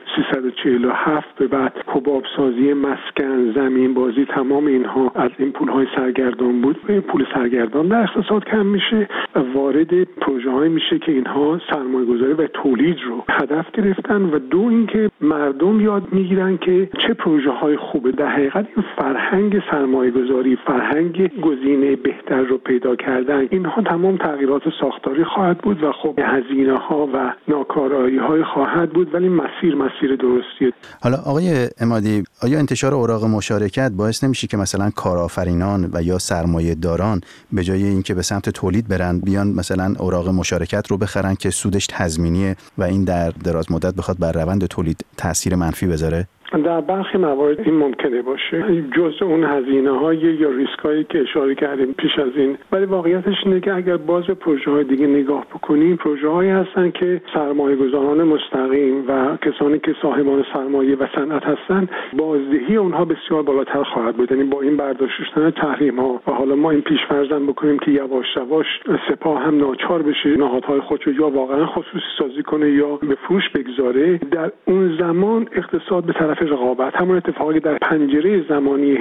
1347 به بعد حباب سازی، مسکن، زمین بازی، تمام اینها از این پول‌های سرگردان بود. این پول سرگردان در اقتصاد کم میشه و وارد پروژه‌هایی میشه که اینها سرمایه‌گذاری و تولید رو هدف گرفتن و دو اینکه مردم یاد میگیرن که چه پروژه‌هایی های خوبه. در حقیقت این فرهنگ سرمایه‌گذاری، فرهنگ گزینه بهتر رو پیدا کردن، اینها تمام تغییرات ساختاری خواهد بود و خب هزینه ها و ناکارایی های خواهد بود، ولی مسیر درستیه. حالا آقای عمادی، آیا انتشار اوراق مشارکت باعث نمیشه که مثلا کارآفرینان و یا سرمایه داران به جای اینکه به سمت تولید برن بیان مثلا اوراق مشارکت رو بخرن که سودش تضمینیه و این در دراز مدت بخواد بر روند تولید تاثیر منفی بذاره؟ در برخی موارد این ممکنه باشه، جزء اون هزینه‌های یا ریسک‌هایی که اشاره کردیم پیش از این، ولی واقعیتش اینه که اگر باز به پروژه‌های دیگه نگاه بکنیم، پروژه‌هایی هستن که سرمایه‌گذاران مستقیم و کسانی که صاحبان سرمایه و صنعت هستن، بازدهی اونها بسیار بالاتر خواهد بود. یعنی با این برداشتن تحریم‌ها و حالا ما این پیش‌فرض بکنیم که یواش یواش سپاه هم ناچار بشه نهادهای خودش یا واقعا خصوصی سازی کنه یا به فروش بگذاره، در اون زمان اقتصاد به طرف رقابت، همون اتفاقی در پنجره زمانی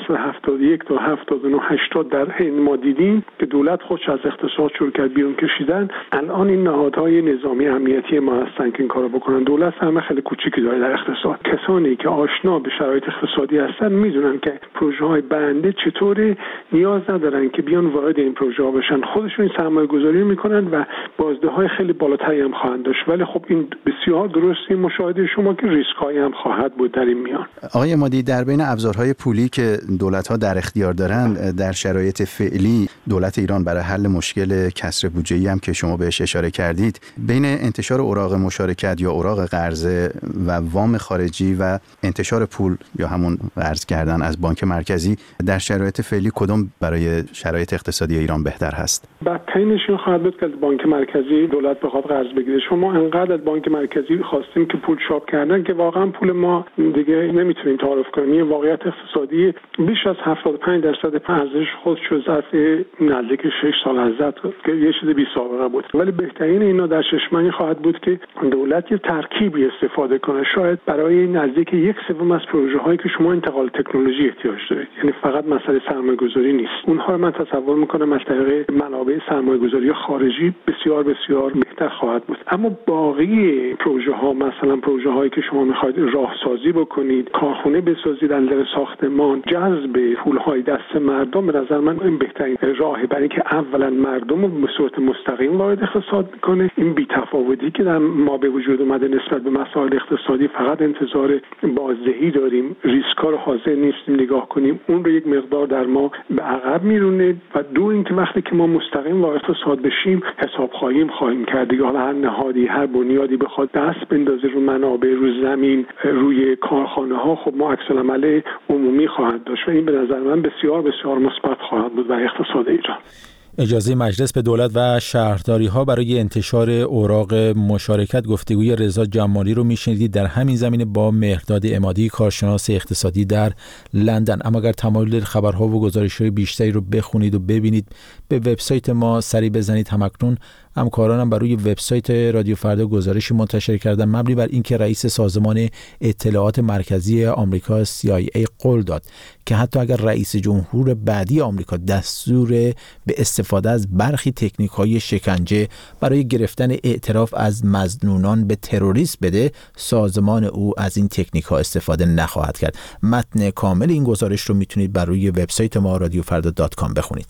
1971 تا 79 80 در هند ما دیدیم که دولت خودش از اقتصاد شروع کرد بیرون کشیدن. الان این نهادهای نظامی امنیتی ما هستن که این کارو بکنن. دولت هم خیلی کوچیکی داره در اقتصاد. کسانی که آشنا به شرایط اقتصادی هستن میدونن که پروژه‌های بنده چطوره، نیاز ندارن که بیان وارد این پروژه‌ها بشن، خودشون سرمایه‌گذاری میکنن و بازدهی‌های خیلی بالاتری هم خواهند داشت. ولی خب این بسیار درسته مشاهده شما که ریسک‌هایی هم خواهد بود در این میان. آقای عمادی، در بین ابزارهای پولی که دولت‌ها در اختیار دارن در شرایط فعلی، دولت ایران برای حل مشکل کسر بودجه‌ای هم که شما بهش اشاره کردید، بین انتشار اوراق مشارکت یا اوراق قرضه و وام خارجی و انتشار پول یا همون قرض کردن از بانک مرکزی، در شرایط فعلی کدوم برای شرایط اقتصادی ایران بهتر هست؟ بدترینش این خواهد بود که از بانک مرکزی دولت بخواد قرض بگیره. شما انقدر از بانک مرکزی خواستیم که پول چاپ کردن که واقعا پول ما دیگه نمیتونیم تعارف کنیم. این واقعیت اقتصادی بیش از 75% ارزش خودش رو ظرف نزدیک 6 سال از زد که یه چیز بی سابقه بود. ولی بهترین اینا در چشم خواهد بود که دولت یه ترکیبی استفاده کنه، شاید برای نزدیک 1/3 از پروژه‌هایی که شما انتقال تکنولوژی احتیاج دارید، یعنی فقط مسئله سرمایه‌گذاری نیست، اونها رو من تصور می‌کنم از طریق منابع سرمایه‌گذاری خارجی بسیار بهتر خواهد بود. اما باقی پروژه‌ها، مثلا پروژه‌هایی که شما می‌خواید راهسازی بکنید، کارخونه بسازید، در ساختمان، جذب پول‌های دست مردم، به نظر من این بهترین راهه، برای اینکه اولا مردم رو به صورت مستقیم وارد اقتصاد می‌کنه. این بی‌تفاوتی که در ما به وجود اومده نسبت به مسائل اقتصادی، فقط انتظار بازدهی داریم، ریسک‌ها رو حاضر نیستیم نگاه کنیم، اون رو یک مقدار در ما به عقب میرونه. و دو اینکه وقتی که ما مستقیم وارد اقتصاد بشیم، حساب‌خواهی خواهیم کرد. حالا هر نهادی، هر بنیادی بخواد دست بندازه رو منابع، رو زمین، روی کارخانه‌ها، خب ما عکس‌العمل عمومی خواهد داشت و این به نظر من بسیار مثبت خواهد بود برای اقتصاد ایران. اجازه مجلس به دولت و شهرداری‌ها برای انتشار اوراق مشارکت. گفتگوی رضا جمالی رو میشنیدید در همین زمینه با مهرداد عمادی، کارشناس اقتصادی در لندن. اما اگر تمایل دارید خبرها و گزارش‌های بیشتری رو بخونید و ببینید، به وبسایت ما سری بزنید. همکنون همکارانم بر روی وبسایت رادیو فردا گزارشی منتشر کردن مبنی بر اینکه رئیس سازمان اطلاعات مرکزی آمریکا CIA قول داد که حتی اگر رئیس جمهور بعدی آمریکا دستور به استفاده از برخی تکنیک‌های شکنجه برای گرفتن اعتراف از مظنونان به تروریست بده، سازمان او از این تکنیک‌ها استفاده نخواهد کرد. متن کامل این گزارش رو میتونید بر روی وبسایت ما radiofarda.com بخونید.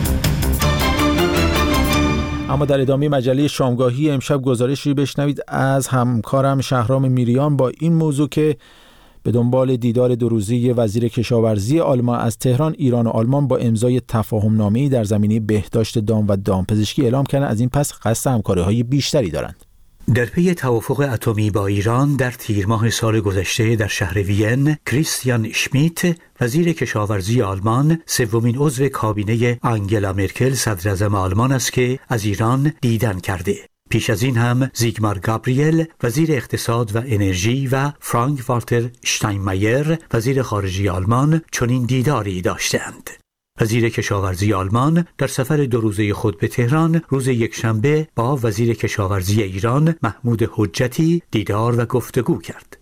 اما در ادامه مجله شامگاهی امشب گزارشی بشنوید از همکارم شهرام میریان با این موضوع که به دنبال دیدار 2 روزه وزیر کشاورزی آلمان از تهران، ایران و آلمان با امضای تفاهم‌نامه‌ای در زمینه بهداشت دام و دامپزشکی اعلام کردند از این پس قصد همکاری‌های بیشتری دارند. در پی توافق اتمی با ایران در تیر ماه سال گذشته در شهر وین، کریستیان شمیت وزیر کشاورزی آلمان سومین عضو کابینه آنگلا مرکل صدراعظم آلمان است که از ایران دیدن کرده. پیش از این هم زیگمار گابریل وزیر اقتصاد و انرژی و فرانک والتر شتاینمایر وزیر خارجه آلمان چنین دیداری داشتند. وزیر کشاورزی آلمان در سفر 2 روزه خود به تهران روز یکشنبه با وزیر کشاورزی ایران محمود حجتی دیدار و گفتگو کرد.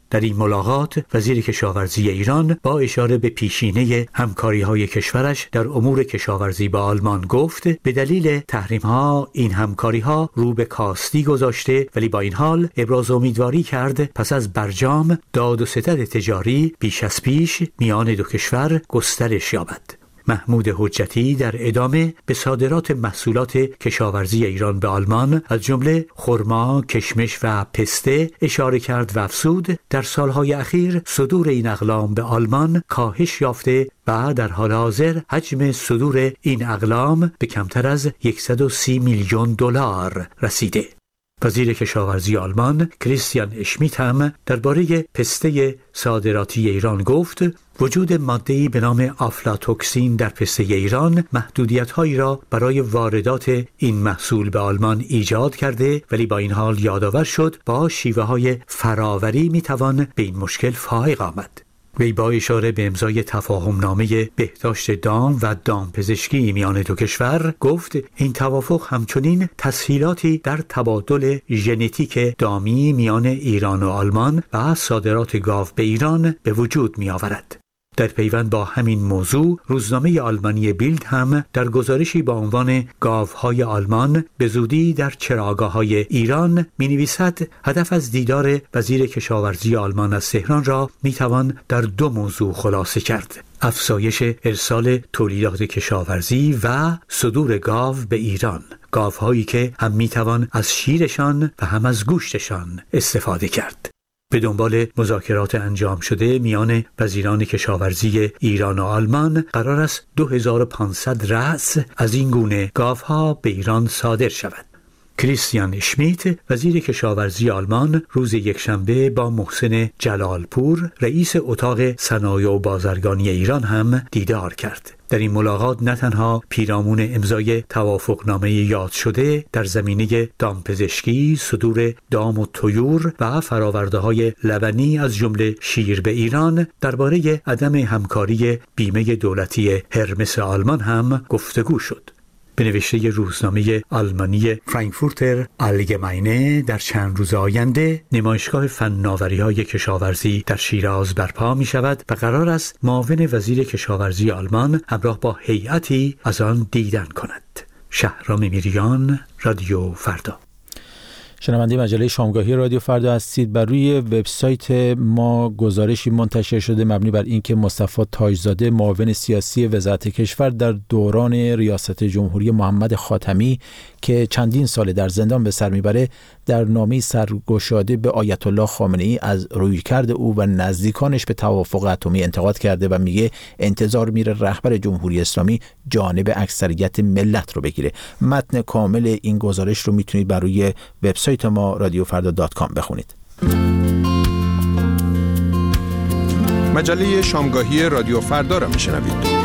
در این ملاقات وزیر کشاورزی ایران با اشاره به پیشینه همکاری‌های کشورش در امور کشاورزی با آلمان گفت به دلیل تحریم‌ها این همکاری‌ها رو به کاستی گذاشته، ولی با این حال ابراز امیدواری کرد پس از برجام داد و ستد تجاری بیش از پیش میان دو کشور گسترش یابد. محمود حجتی در ادامه به صادرات محصولات کشاورزی ایران به آلمان از جمله خرما، کشمش و پسته اشاره کرد و افزود در سالهای اخیر صدور این اقلام به آلمان کاهش یافته و در حال حاضر حجم صدور این اقلام به کمتر از 130 میلیون دلار رسیده. وزیر کشاورزی آلمان کریستیان اشمیت هم درباره پسته صادراتی ایران گفت وجود ماده‌ای به نام آفلاتوکسین در پسته ایران محدودیت‌هایی را برای واردات این محصول به آلمان ایجاد کرده، ولی با این حال یادآور شد با شیوه‌های فراوری می‌توان به این مشکل فائق آمد. وی با اشاره به امضای تفاهمنامه بهداشت دام و دامپزشکی میان دو کشور گفت این توافق همچنین تسهیلاتی در تبادل ژنتیک دامی میان ایران و آلمان و صادرات گاو به ایران به وجود می آورد. در پیوند با همین موضوع روزنامه آلمانی بیلد هم در گزارشی با عنوان گاوهای آلمان به زودی در چراگاه‌های ایران می‌نویسد هدف از دیدار وزیر کشاورزی آلمان از تهران را می‌توان در دو موضوع خلاصه کرد: افزایش ارسال تولیدات کشاورزی و صدور گاو به ایران، گاوهایی که هم می‌توان از شیرشان و هم از گوشتشان استفاده کرد. به دنبال مذاکرات انجام شده میان وزیران کشاورزی ایران و آلمان قرار است 2500 رأس از این گونه گاوها به ایران صادر شود. کریستیان اشمیت وزیر کشاورزی آلمان روز یکشنبه با محسن جلالپور رئیس اتاق صنایع و بازرگانی ایران هم دیدار کرد. در این ملاقات نه تنها پیرامون امضای توافقنامه یاد شده در زمینه دامپزشکی، صدور دام و طیور و فرآورده‌های لبنی از جمله شیر به ایران، درباره عدم همکاری بیمه دولتی هرمس آلمان هم گفتگو شد. به نوشته روزنامه آلمانی فرانکفورتر آلگماینه در چند روز آینده نمایشگاه فناوری‌های کشاورزی در شیراز برپا می شود و قرار است معاون وزیر کشاورزی آلمان همراه با هیئتی از آن دیدن کند. شهرام میریان، رادیو فردا. شنونده مجله شامگاهی رادیو فردا هستید. بر روی وبسایت ما گزارشی منتشر شده مبنی بر اینکه مصطفی تاجزاده معاون سیاسی وزارت کشور در دوران ریاست جمهوری محمد خاتمی که چندین سال در زندان به سر میبره در نامه‌ای سرگشاده به آیت الله خامنه‌ای از رویکرد او و نزدیکانش به توافق اتمی انتقاد کرده و میگه انتظار میره رهبر جمهوری اسلامی جانب اکثریت ملت رو بگیره. متن کامل این گزارش رو میتونید بر روی وبسایت ما radiofarda.com بخونید. مجله شامگاهی رادیو فردا را میشنوید.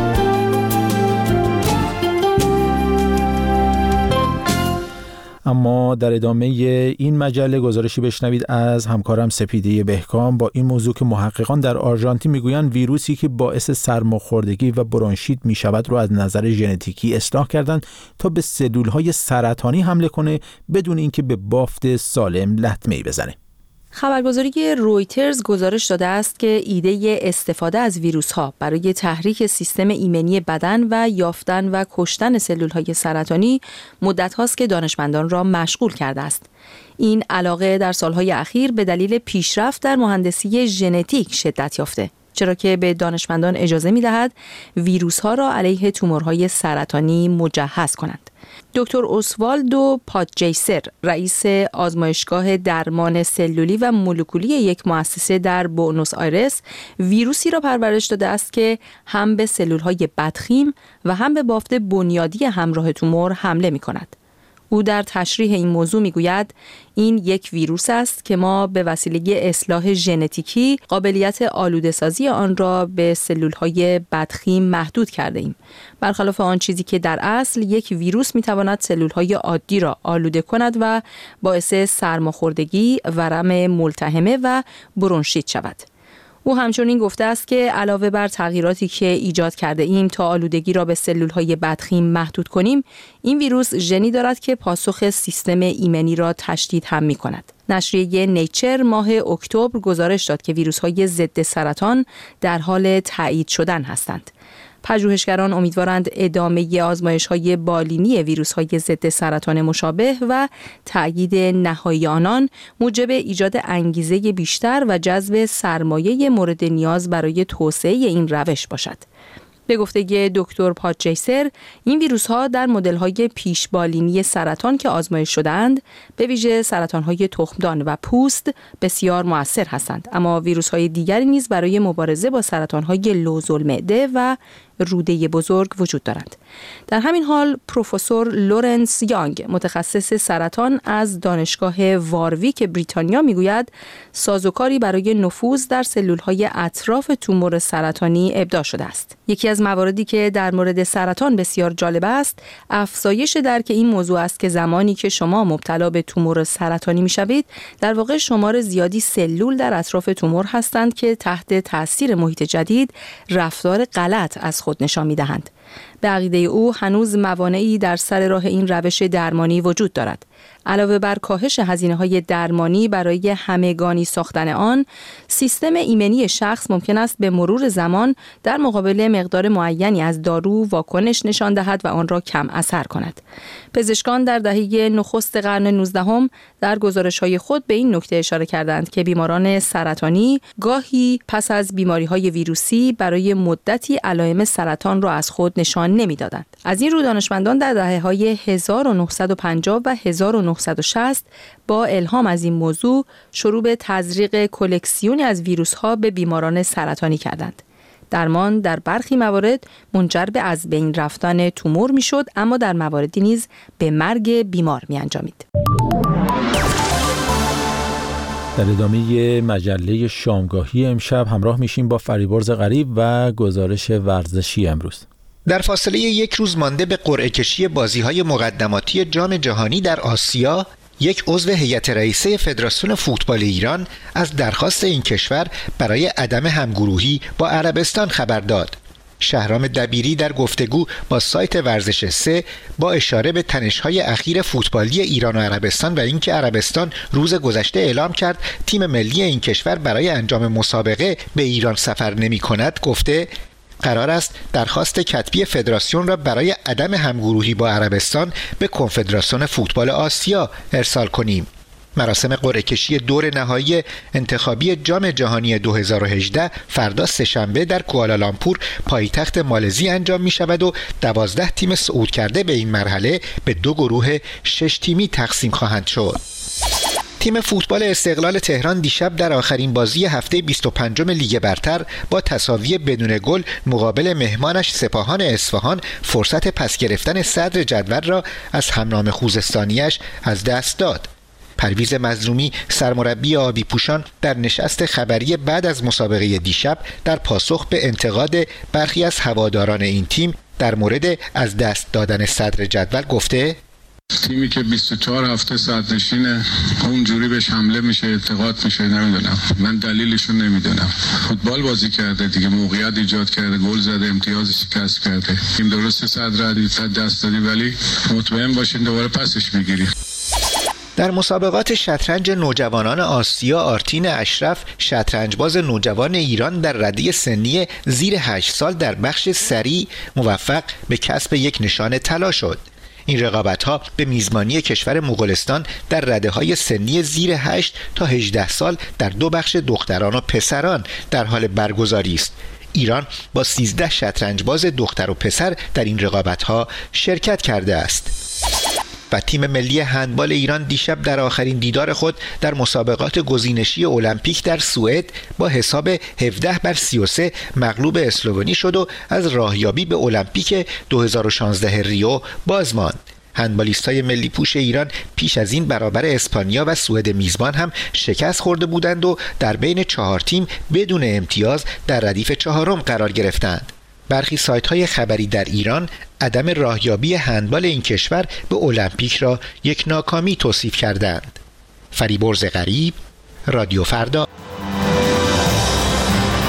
اما در ادامه این مجله گزارشی بشنوید از همکارم سپیده بهکام با این موضوع که محققان در آرژانتین میگویند ویروسی که باعث سرماخوردگی و برونشیت میشود رو از نظر ژنتیکی اصلاح کردند تا به سلولهای سرطانی حمله کنه بدون اینکه به بافت سالم لطمه‌ای بزنه. خبرگزاری رویترز گزارش داده است که ایده استفاده از ویروس‌ها برای تحریک سیستم ایمنی بدن و یافتن و کشتن سلول‌های سرطانی مدت هاست که دانشمندان را مشغول کرده است. این علاقه در سالهای اخیر به دلیل پیشرفت در مهندسی ژنتیک شدت یافته، چرا که به دانشمندان اجازه می‌دهد ویروس‌ها را علیه تومورهای سرطانی مجهز کنند. دکتر اوسوالدو پادجیسر، رئیس آزمایشگاه درمان سلولی و مولکولی یک مؤسسه در بوئنوس آیرس، ویروسی را پرورش داده است که هم به سلولهای بدخیم و هم به بافت بنیادی همراه تومور حمله می‌کند. او در تشریح این موضوع میگوید این یک ویروس است که ما به وسیله اصلاح ژنتیکی قابلیت آلوده‌سازی آن را به سلول‌های بدخیم محدود کرده ایم. برخلاف آن چیزی که در اصل یک ویروس میتواند سلول‌های عادی را آلوده کند و باعث سرماخوردگی، ورم ملتهمه و برونشیت شود. او همچنین گفته است که علاوه بر تغییراتی که ایجاد کرده ایم تا آلودگی را به سلولهای بدخیم محدود کنیم، این ویروس ژنی دارد که پاسخ سیستم ایمنی را تشدید هم می‌کند. نشریه نیچر ماه اکتبر گزارش داد که ویروس‌های ضد سرطان در حال تایید شدن هستند. پژوهشگران امیدوارند ادامه آزمایش‌های بالینی ویروس‌های ضد سرطان مشابه و تأیید نهایی آنان موجب ایجاد انگیزه بیشتر و جذب سرمایه مورد نیاز برای توسعه این روش باشد. به گفته دکتر پاتچیسر، این ویروس‌ها در مدل‌های پیشبالینی سرطان که آزمایش شده‌اند، به ویژه سرطان‌های تخمدان و پوست بسیار مؤثر هستند، اما ویروس‌های دیگری نیز برای مبارزه با سرطان‌های لوزالمعده و روده بزرگ وجود دارند. در همین حال پروفسور لورنس یانگ، متخصص سرطان از دانشگاه وارویک بریتانیا، میگوید سازوکاری برای نفوذ در سلول‌های اطراف تومور سرطانی ابداع شده است. یکی از مواردی که در مورد سرطان بسیار جالب است، افزایش درک این موضوع است که زمانی که شما مبتلا به تومور سرطانی می‌شوید، در واقع شمار زیادی سلول در اطراف تومور هستند که تحت تأثیر محیط جدید رفتار غلط از خود نشان می‌دهند. به عقیده او هنوز موانعی در سر راه این روش درمانی وجود دارد. علاوه بر کاهش هزینه‌های درمانی برای همگانی ساختن آن، سیستم ایمنی شخص ممکن است به مرور زمان در مقابل مقدار معینی از دارو واکنش نشان دهد و آن را کم اثر کند. پزشکان در دهه نخست قرن 19 در گزارش‌های خود به این نکته اشاره کردند که بیماران سرطانی گاهی پس از بیماری‌های ویروسی برای مدتی علائم سرطان را از خود نشان نمی‌دادند. از این رو دانشمندان در دهه‌های 1950 و 1960 با الهام از این موضوع شروع به تزریق کلکسیونی از ویروس‌ها به بیماران سرطانی کردند. درمان در برخی موارد منجر به از بین رفتن تومور میشد، اما در مواردی نیز به مرگ بیمار می انجامید. در ادامه مجله شامگاهی امشب همراه میشیم با فریبرز غریب و گزارش ورزشی امروز. در فاصله یک روز مانده به قرعه کشی بازی‌های مقدماتی جام جهانی در آسیا، یک عضو هیئت رئیسه فدراسیون فوتبال ایران از درخواست این کشور برای عدم همگروهی با عربستان خبر داد. شهرام دبیری در گفتگو با سایت ورزش 3 با اشاره به تنش‌های اخیر فوتبالی ایران و عربستان و اینکه عربستان روز گذشته اعلام کرد تیم ملی این کشور برای انجام مسابقه به ایران سفر نمی‌کند، گفته قرار است درخواست کتبی فدراسیون را برای عدم همگروهی با عربستان به کنفدراسیون فوتبال آسیا ارسال کنیم. مراسم قرعه کشی دور نهایی انتخابی جام جهانی 2018 فردا سه‌شنبه در کوالالامپور پایتخت مالزی انجام می شود و 12 تیم صعود کرده به این مرحله به 2 گروه 6 تیمی تقسیم خواهند شد. تیم فوتبال استقلال تهران دیشب در آخرین بازی هفته 25 لیگ برتر با تساوی بدون گل مقابل مهمانش سپاهان اصفهان فرصت پس گرفتن صدر جدول را از همنام خوزستانیش از دست داد. پرویز مظلومی سرمربی آبی پوشان در نشست خبری بعد از مسابقه دیشب در پاسخ به انتقاد برخی از هواداران این تیم در مورد از دست دادن صدر جدول گفته تیمی که 24 هفته صدرنشینه اونجوری بهش حمله میشه، انتقاد میشه، نمیدونم، من دلیلشون نمیدونم. فوتبال بازی کرده دیگه، موقعیت ایجاد کرده، گل زده، امتیازش کسب کرده. این درسته صدر دست دادی ولی مطمئن باشین دوباره پسش میگیری. در مسابقات شطرنج نوجوانان آسیا آرتین اشرف شطرنجباز نوجوان ایران در رده سنی زیر 8 سال در بخش سری موفق به کسب یک نشان طلا شد. این رقابت‌ها به میزبانی کشور مغولستان در رده‌های سنی زیر 8 تا 18 سال در 2 بخش دختران و پسران در حال برگزاری است. ایران با 13 شطرنجباز دختر و پسر در این رقابت‌ها شرکت کرده است. و تیم ملی هندبال ایران دیشب در آخرین دیدار خود در مسابقات گزینشی المپیک در سوئد با حساب 17-33 مغلوب اسلوونی شد و از راهیابی به المپیک 2016 ریو باز ماند. هندبالیستای ملی پوش ایران پیش از این برابر اسپانیا و سوئد میزبان هم شکست خورده بودند و در بین 4 تیم بدون امتیاز در ردیف 4م قرار گرفتند. برخی سایت‌های خبری در ایران عدم راهیابی هندبال این کشور به المپیک را یک ناکامی توصیف کردند. فریبرز غریب، رادیو فردا.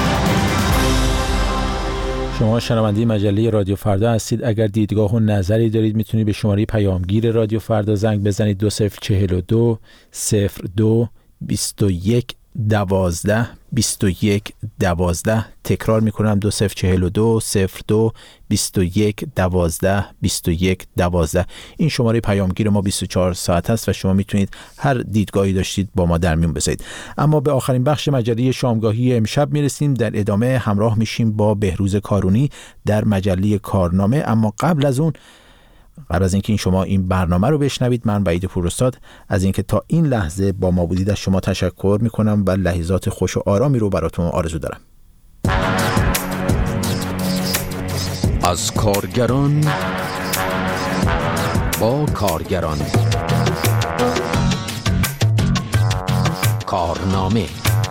شما شنونده مجله رادیو فردا هستید. اگر دیدگاه و نظری دارید میتونید به شماره پیامگیر رادیو فردا زنگ بزنید 2042 02 21 12 21 12. تکرار میکنم 2042 02 21 12 21 12. این شماره پیامگیر ما 24 ساعت است و شما میتونید هر دیدگاهی داشتید با ما در میون بذارید. اما به آخرین بخش مجله شامگاهی امشب میرسیم. در ادامه همراه میشیم با بهروز کارونی در مجله کارنامه. اما قبل از اینکه شما این برنامه رو بشنوید، من وحید پوراستاد از اینکه تا این لحظه با ما بودید از شما تشکر میکنم و لحظات خوش و آرامی رو براتون آرزو دارم. از کارگران با کارگران، کارنامه.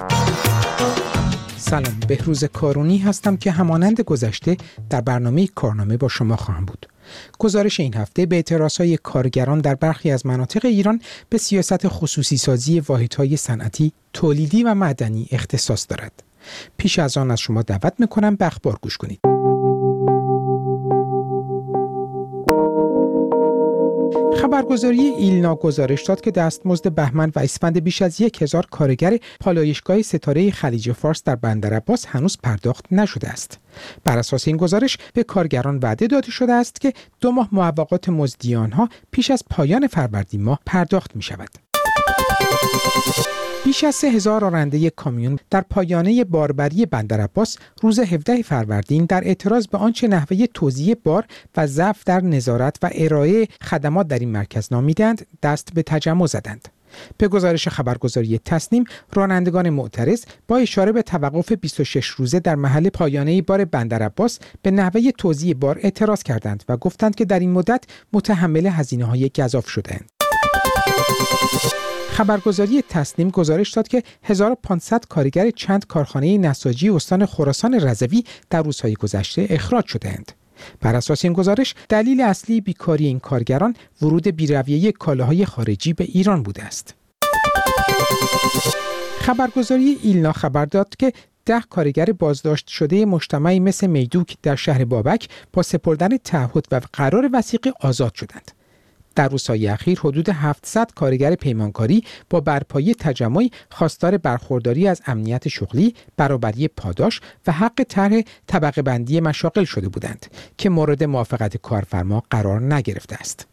سلام، بهروز کارونی هستم که همانند گذشته در برنامه کارنامه با شما خواهم بود. گزارش این هفته به اعتراضهای کارگران در برخی از مناطق ایران به سیاست خصوصی سازی واحدهای صنعتی، تولیدی و معدنی اختصاص دارد. پیش از آن از شما دعوت میکنم به اخبار گوش کنید. خبرگزاری ایلنا گزارش داد که دستمزد بهمن و اسفند بیش از 1000 کارگر پالایشگاه ستاره خلیج فارس در بندرعباس هنوز پرداخت نشده است. بر اساس این گزارش به کارگران وعده داده شده است که 2 ماه موقعات مزدی آنها پیش از پایان فروردین ماه پرداخت می شود. بیش از 3000 راننده کامیون در پایانه باربری بندرعباس روز 17 فروردین در اعتراض به آنچه نحوه توزیع بار و ضعف در نظارت و ارائه خدمات در این مرکز نامیدند دست به تجمع زدند. به گزارش خبرگزاری تصنیم، رانندگان معترض با اشاره به توقف 26 روزه در محل پایانه بار بندرعباس به نحوه توزیع بار اعتراض کردند و گفتند که در این مدت متحمل هزینه‌های گزاف شدند. خبرگزاری تصنیم گزارش داد که 1500 کارگر چند کارخانه نساجی استان خراسان رضوی در روزهای گذشته اخراج شدند. بر اساس این گزارش، دلیل اصلی بیکاری این کارگران ورود بی‌رویه کالاهای خارجی به ایران بوده است. خبرگزاری ایلنا خبر داد که 10 کارگر بازداشت شده مجتمعی مثل میدوک در شهر بابک با سپردن تعهد و قرار وثیقه آزاد شدند. در روزهای اخیر حدود 700 کارگر پیمانکاری با برپایی تجمعی خواستار برخورداری از امنیت شغلی، برابری پاداش و حق طرح طبقه بندی مشاغل شده بودند که مورد موافقت کارفرما قرار نگرفته است.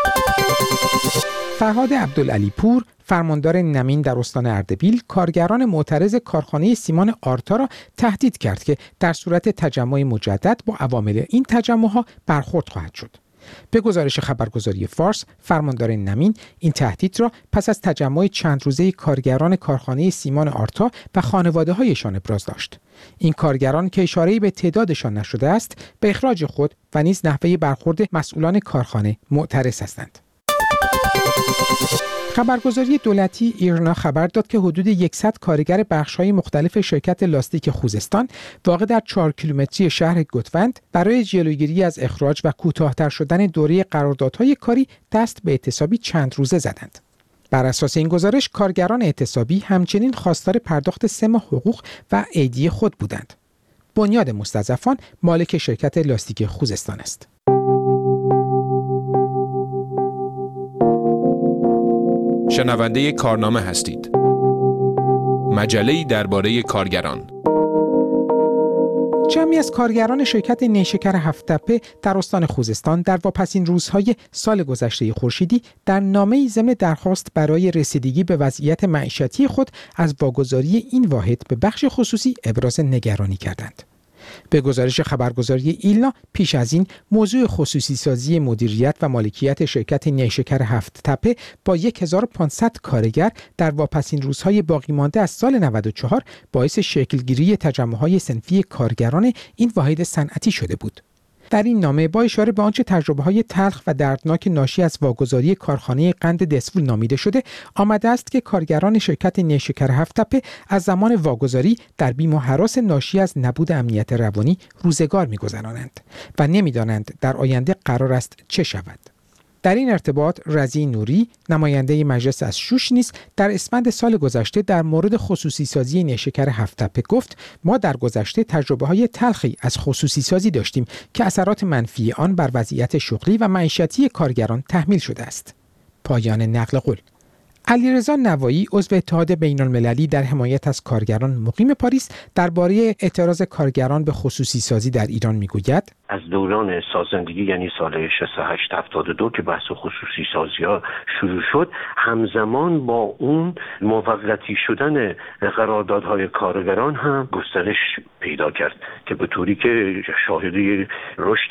فرهاد عبدالعلی پور، فرماندار نمین در استان اردبیل، کارگران معترض کارخانه سیمان آرتا را تهدید کرد که در صورت تجمع مجدد با عوامل این تجمع‌ها برخورد خواهد شد. به گزارش خبرگزاری فارس، فرماندار نمین این تهدید را پس از تجمع چند روزه کارگران کارخانه سیمان آرتا و خانواده‌هایشان ابراز داشت. این کارگران که اشاره‌ای به تعدادشان نشده است، به اخراج خود و نیز نحوه برخورد مسئولان کارخانه معترض هستند. خبرگزاری دولتی ایرنا خبر داد که حدود 100 کارگر بخش‌های مختلف شرکت لاستیک خوزستان واقع در 4 کیلومتری شهر گوتوند برای جلوگیری از اخراج و کوتاه‌تر شدن دوره قراردادهای کاری دست به اعتصابی چند روزه زدند. بر اساس این گزارش، کارگران اعتصابی همچنین خواستار پرداخت 3 ماه حقوق و عیدیه خود بودند. بنیاد مستضعفان مالک شرکت لاستیک خوزستان است. شنونده کارنامه هستید. مجله‌ای درباره کارگران. جمعی از کارگران شرکت نیشکر هفت‌تپه در استان خوزستان در واپسین روزهای سال گذشته خورشیدی در نامه‌ای ضمن درخواست برای رسیدگی به وضعیت معیشتی خود از واگذاری این واحد به بخش خصوصی ابراز نگرانی کردند. به گزارش خبرگزاری ایلنا، پیش از این موضوع خصوصی سازی مدیریت و مالکیت شرکت نیشکر هفت‌تپه با 1500 کارگر در واپسین روزهای باقی مانده از سال 94 باعث شکلگیری تجمع‌های صنفی کارگران این واحد صنعتی شده بود. در این نامه با اشاره به آنچه تجربه‌های تلخ و دردناک ناشی از واگذاری کارخانه قند دسفول نامیده شده، آمده است که کارگران شرکت نیشکر هفت‌تپه از زمان واگذاری در بیم و هراس ناشی از نبود امنیت روانی روزگار می‌گذرانند و نمی‌دانند در آینده قرار است چه شود. در این ارتباط رضی نوری نماینده مجلس از شوش نیز در اسفند سال گذشته در مورد خصوصی سازی نیشکر هفت‌تپه گفت ما در گذشته تجربه‌های تلخی از خصوصی سازی داشتیم که اثرات منفی آن بر وضعیت شغلی و معیشتی کارگران تحمیل شده است. پایان نقل قول. علیرضا نوایی عضو اتحاد بین‌المللی در حمایت از کارگران مقیم پاریس درباره اعتراض کارگران به خصوصی سازی در ایران میگوید از دوران سازندگی یعنی سال 68-72 که بحث خصوصی سازی ها شروع شد، همزمان با اون موقتی شدن قراردادهای کارگران هم گسترش پیدا کرد که به طوری که شاهدی رشد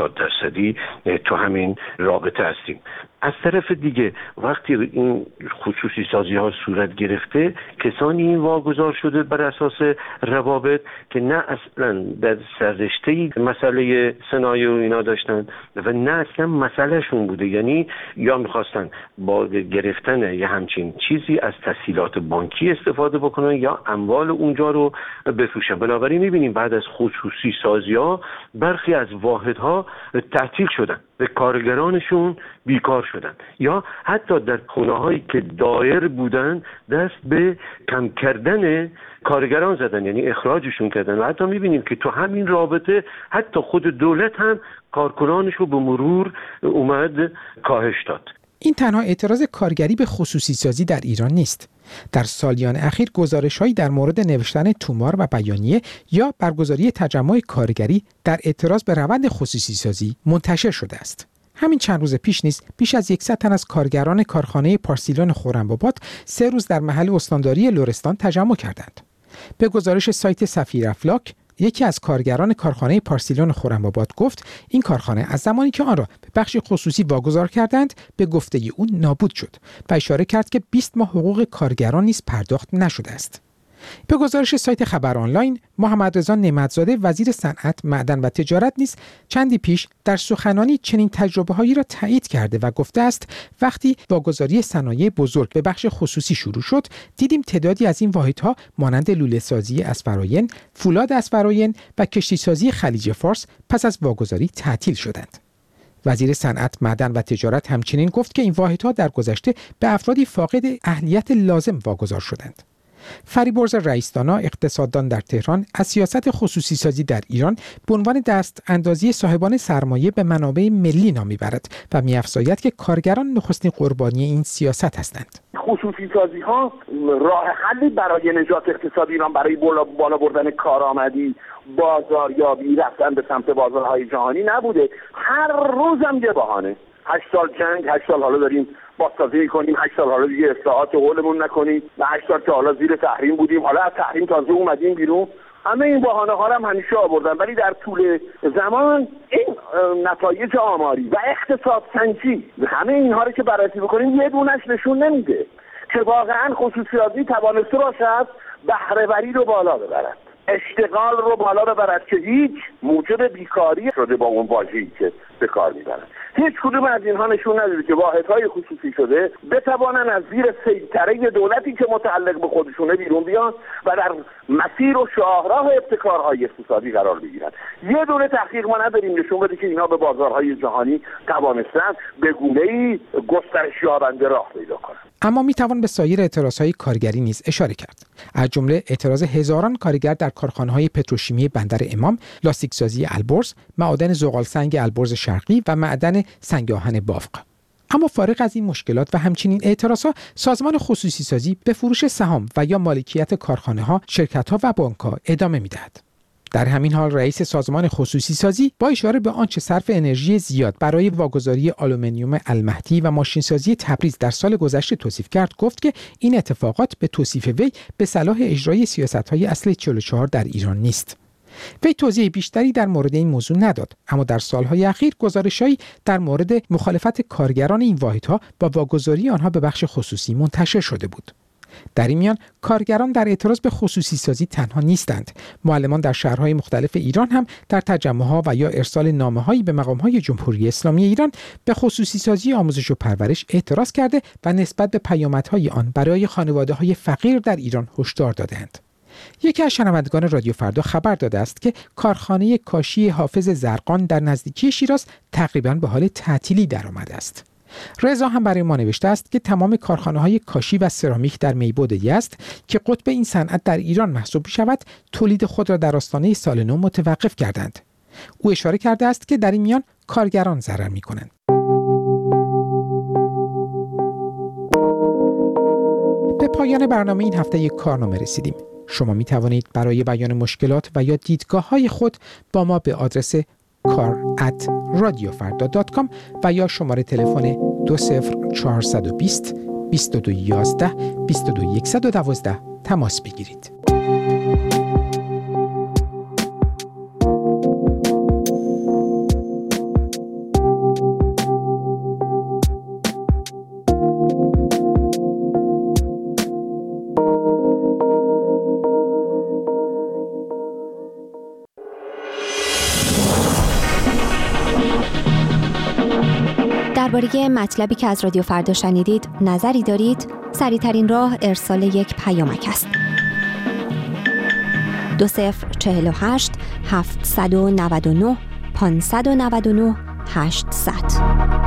80% تو همین رابطه هستیم. از طرف دیگه وقتی این خصوصی سازی ها صورت گرفته، کسانی واگذار شده بر اساس روابط که نه اصلا در سررشته مسئله صنایع و اینا داشتن و نه اصلا مسئله شون بوده، یعنی یا میخواستن با گرفتن یه همچین چیزی از تسهیلات بانکی استفاده بکنن یا اموال اونجا رو بفروشن. بنابراین میبینیم بعد از خصوصی سازی ها برخی از واحدها تعطیل شدن، به کارگرانشون بیکار شدن یا حتی در خونه‌هایی که دایر بودن دست به کم کردن کارگران زدن، یعنی اخراجشون کردن. و حتی میبینیم که تو همین رابطه حتی خود دولت هم کارکنانش رو به مرور اومد کاهش داد. این تنها اعتراض کارگری به خصوصی سازی در ایران نیست. در سالیان اخیر گزارش‌هایی در مورد نوشتن تومار و بیانیه یا برگزاری تجمع کارگری در اعتراض به روند خصوصی سازی منتشر شده است. همین چند روز پیش نیز بیش از 100 تن از کارگران کارخانه پارسیلون خرم‌آباد 3 روز در محل استانداری لرستان تجمع کردند. به گزارش سایت سفیر افلاک، یکی از کارگران کارخانه پارسیلون خرم‌آباد گفت این کارخانه از زمانی که آن را به بخش خصوصی واگذار کردند به گفته او نابود شد و اشاره کرد که 20 ماه حقوق کارگران نیز پرداخت نشده است. به گزارش سایت خبر آنلاین، محمد رضا نعمت‌زاده وزیر صنعت، معدن و تجارت نیز چندی پیش در سخنانی چنین تجربه‌هایی را تایید کرده و گفته است وقتی واگذاری صنایع بزرگ به بخش خصوصی شروع شد، دیدیم تعدادی از این واحدها مانند لوله‌سازی اسفراین، فولاد اسفراین و کشتیسازی خلیج فارس پس از واگذاری تعطیل شدند. وزیر صنعت، معدن و تجارت همچنین گفت که این واحدها در گذشته به افرادی فاقد اهلیت لازم واگذار شدند. فریبرز رئیس‌دانا، اقتصاددان در تهران، از سیاست خصوصی سازی در ایران به عنوان دست اندازی صاحبان سرمایه به منابع ملی نام می‌برد و می‌افزاید که کارگران نخستین قربانی این سیاست هستند. خصوصی سازی ها راه حلی برای نجات اقتصاد ایران، برای بالا بردن کارآمدی، بازاریابی، رفتن به سمت بازارهای جهانی نبوده. هر روزم یه بهانه. 8 سال جنگ، 8 سال حالا داریم بازسازی کنیم، 8 سال حالا دیگه اصلاحات قولمون نکنیم و 8 سال که حالا زیر تحریم بودیم، حالا از تحریم تازه اومدیم بیرون. همه این بهانه ها هم همیشه آوردن، ولی در طول زمان این نتایج آماری و اقتصاد سنجی همه اینها رو که بررسی بکنیم یه دونش نشون نمیده که واقعا خصوصیاتی توانسته باشد بهره وری رو بالا ببرد، اشتغال رو بالا ببرد که هیچ موجب بیکاری شده با اون واژه‌ای که به کار میبرند. هیچ کدوم از اینها نشون نداده که واحدهای خصوصی شده بتوانن از زیر سیطره دولتی که متعلق به خودشونه بیرون بیان و در مسیر و شاهراه ابتکارهای اقتصادی قرار بگیرن. یه دونه تحقیق ما نداریم نشون بده که اینا به بازارهای جهانی توانستن به گونه‌ای گسترش یابنده راه پیدا کنن. اما میتوان به سایر اعتراضهای کارگری نیز اشاره کرد. از جمله اعتراض هزاران کارگر در کارخانه‌های پتروشیمی بندر امام، لاستیکسازی البرز، معادن زغالسنگ البرز شرقی و معدن سنگ آهن بافق. اما فارغ از این مشکلات و همچنین اعتراضها، سازمان خصوصی سازی به فروش سهام و یا مالکیت کارخانه‌ها، شرکت‌ها و بانک‌ها ادامه می‌دهد. در همین حال رئیس سازمان خصوصی سازی با اشاره به آنچه صرف انرژی زیاد برای واگذاری آلومینیوم المهدی و ماشینسازی تبریز در سال گذشته توصیف کرد، گفت که این اتفاقات به توصیف وی به صلاح اجرای سیاست‌های اصل 44 در ایران نیست. وی توضیح بیشتری در مورد این موضوع نداد، اما در سالهای اخیر گزارش‌هایی در مورد مخالفت کارگران این واحدها با واگذاری آنها به بخش خصوصی منتشر شده بود. در این میان کارگران در اعتراض به خصوصی سازی تنها نیستند. معلمان در شهرهای مختلف ایران هم در تجمع‌ها و یا ارسال نامه‌هایی به مقام‌های جمهوری اسلامی ایران به خصوصی سازی آموزش و پرورش اعتراض کرده و نسبت به پیامدهای آن برای خانواده‌های فقیر در ایران هشدار دادند. یکی از شنوندگان رادیو فردا خبر داده است که کارخانه کاشی حافظ زرقان در نزدیکی شیراز تقریباً به حال تعطیلی درآمده است. رضا هم برای ما نوشته است که تمام کارخانه‌های کاشی و سرامیک در میبود یزد که قطب این صنعت در ایران محسوب می‌شود، تولید خود را در آستانه سال نو متوقف کردند. او اشاره کرده است که در این میان کارگران ضرر می‌کنند. به پایان برنامه این هفته یک کارنامه رسیدیم. شما می توانید برای بیان مشکلات و یا دیدگاه‌های خود با ما به آدرس kar@radiofarda.com و یا شماره تلفن 20420 2211 22112 تماس بگیرید. درباره مطلبی که از رادیو فردا شنیدید نظری دارید؟ سریع‌ترین راه ارسال یک پیامک است. 2048 799 599 800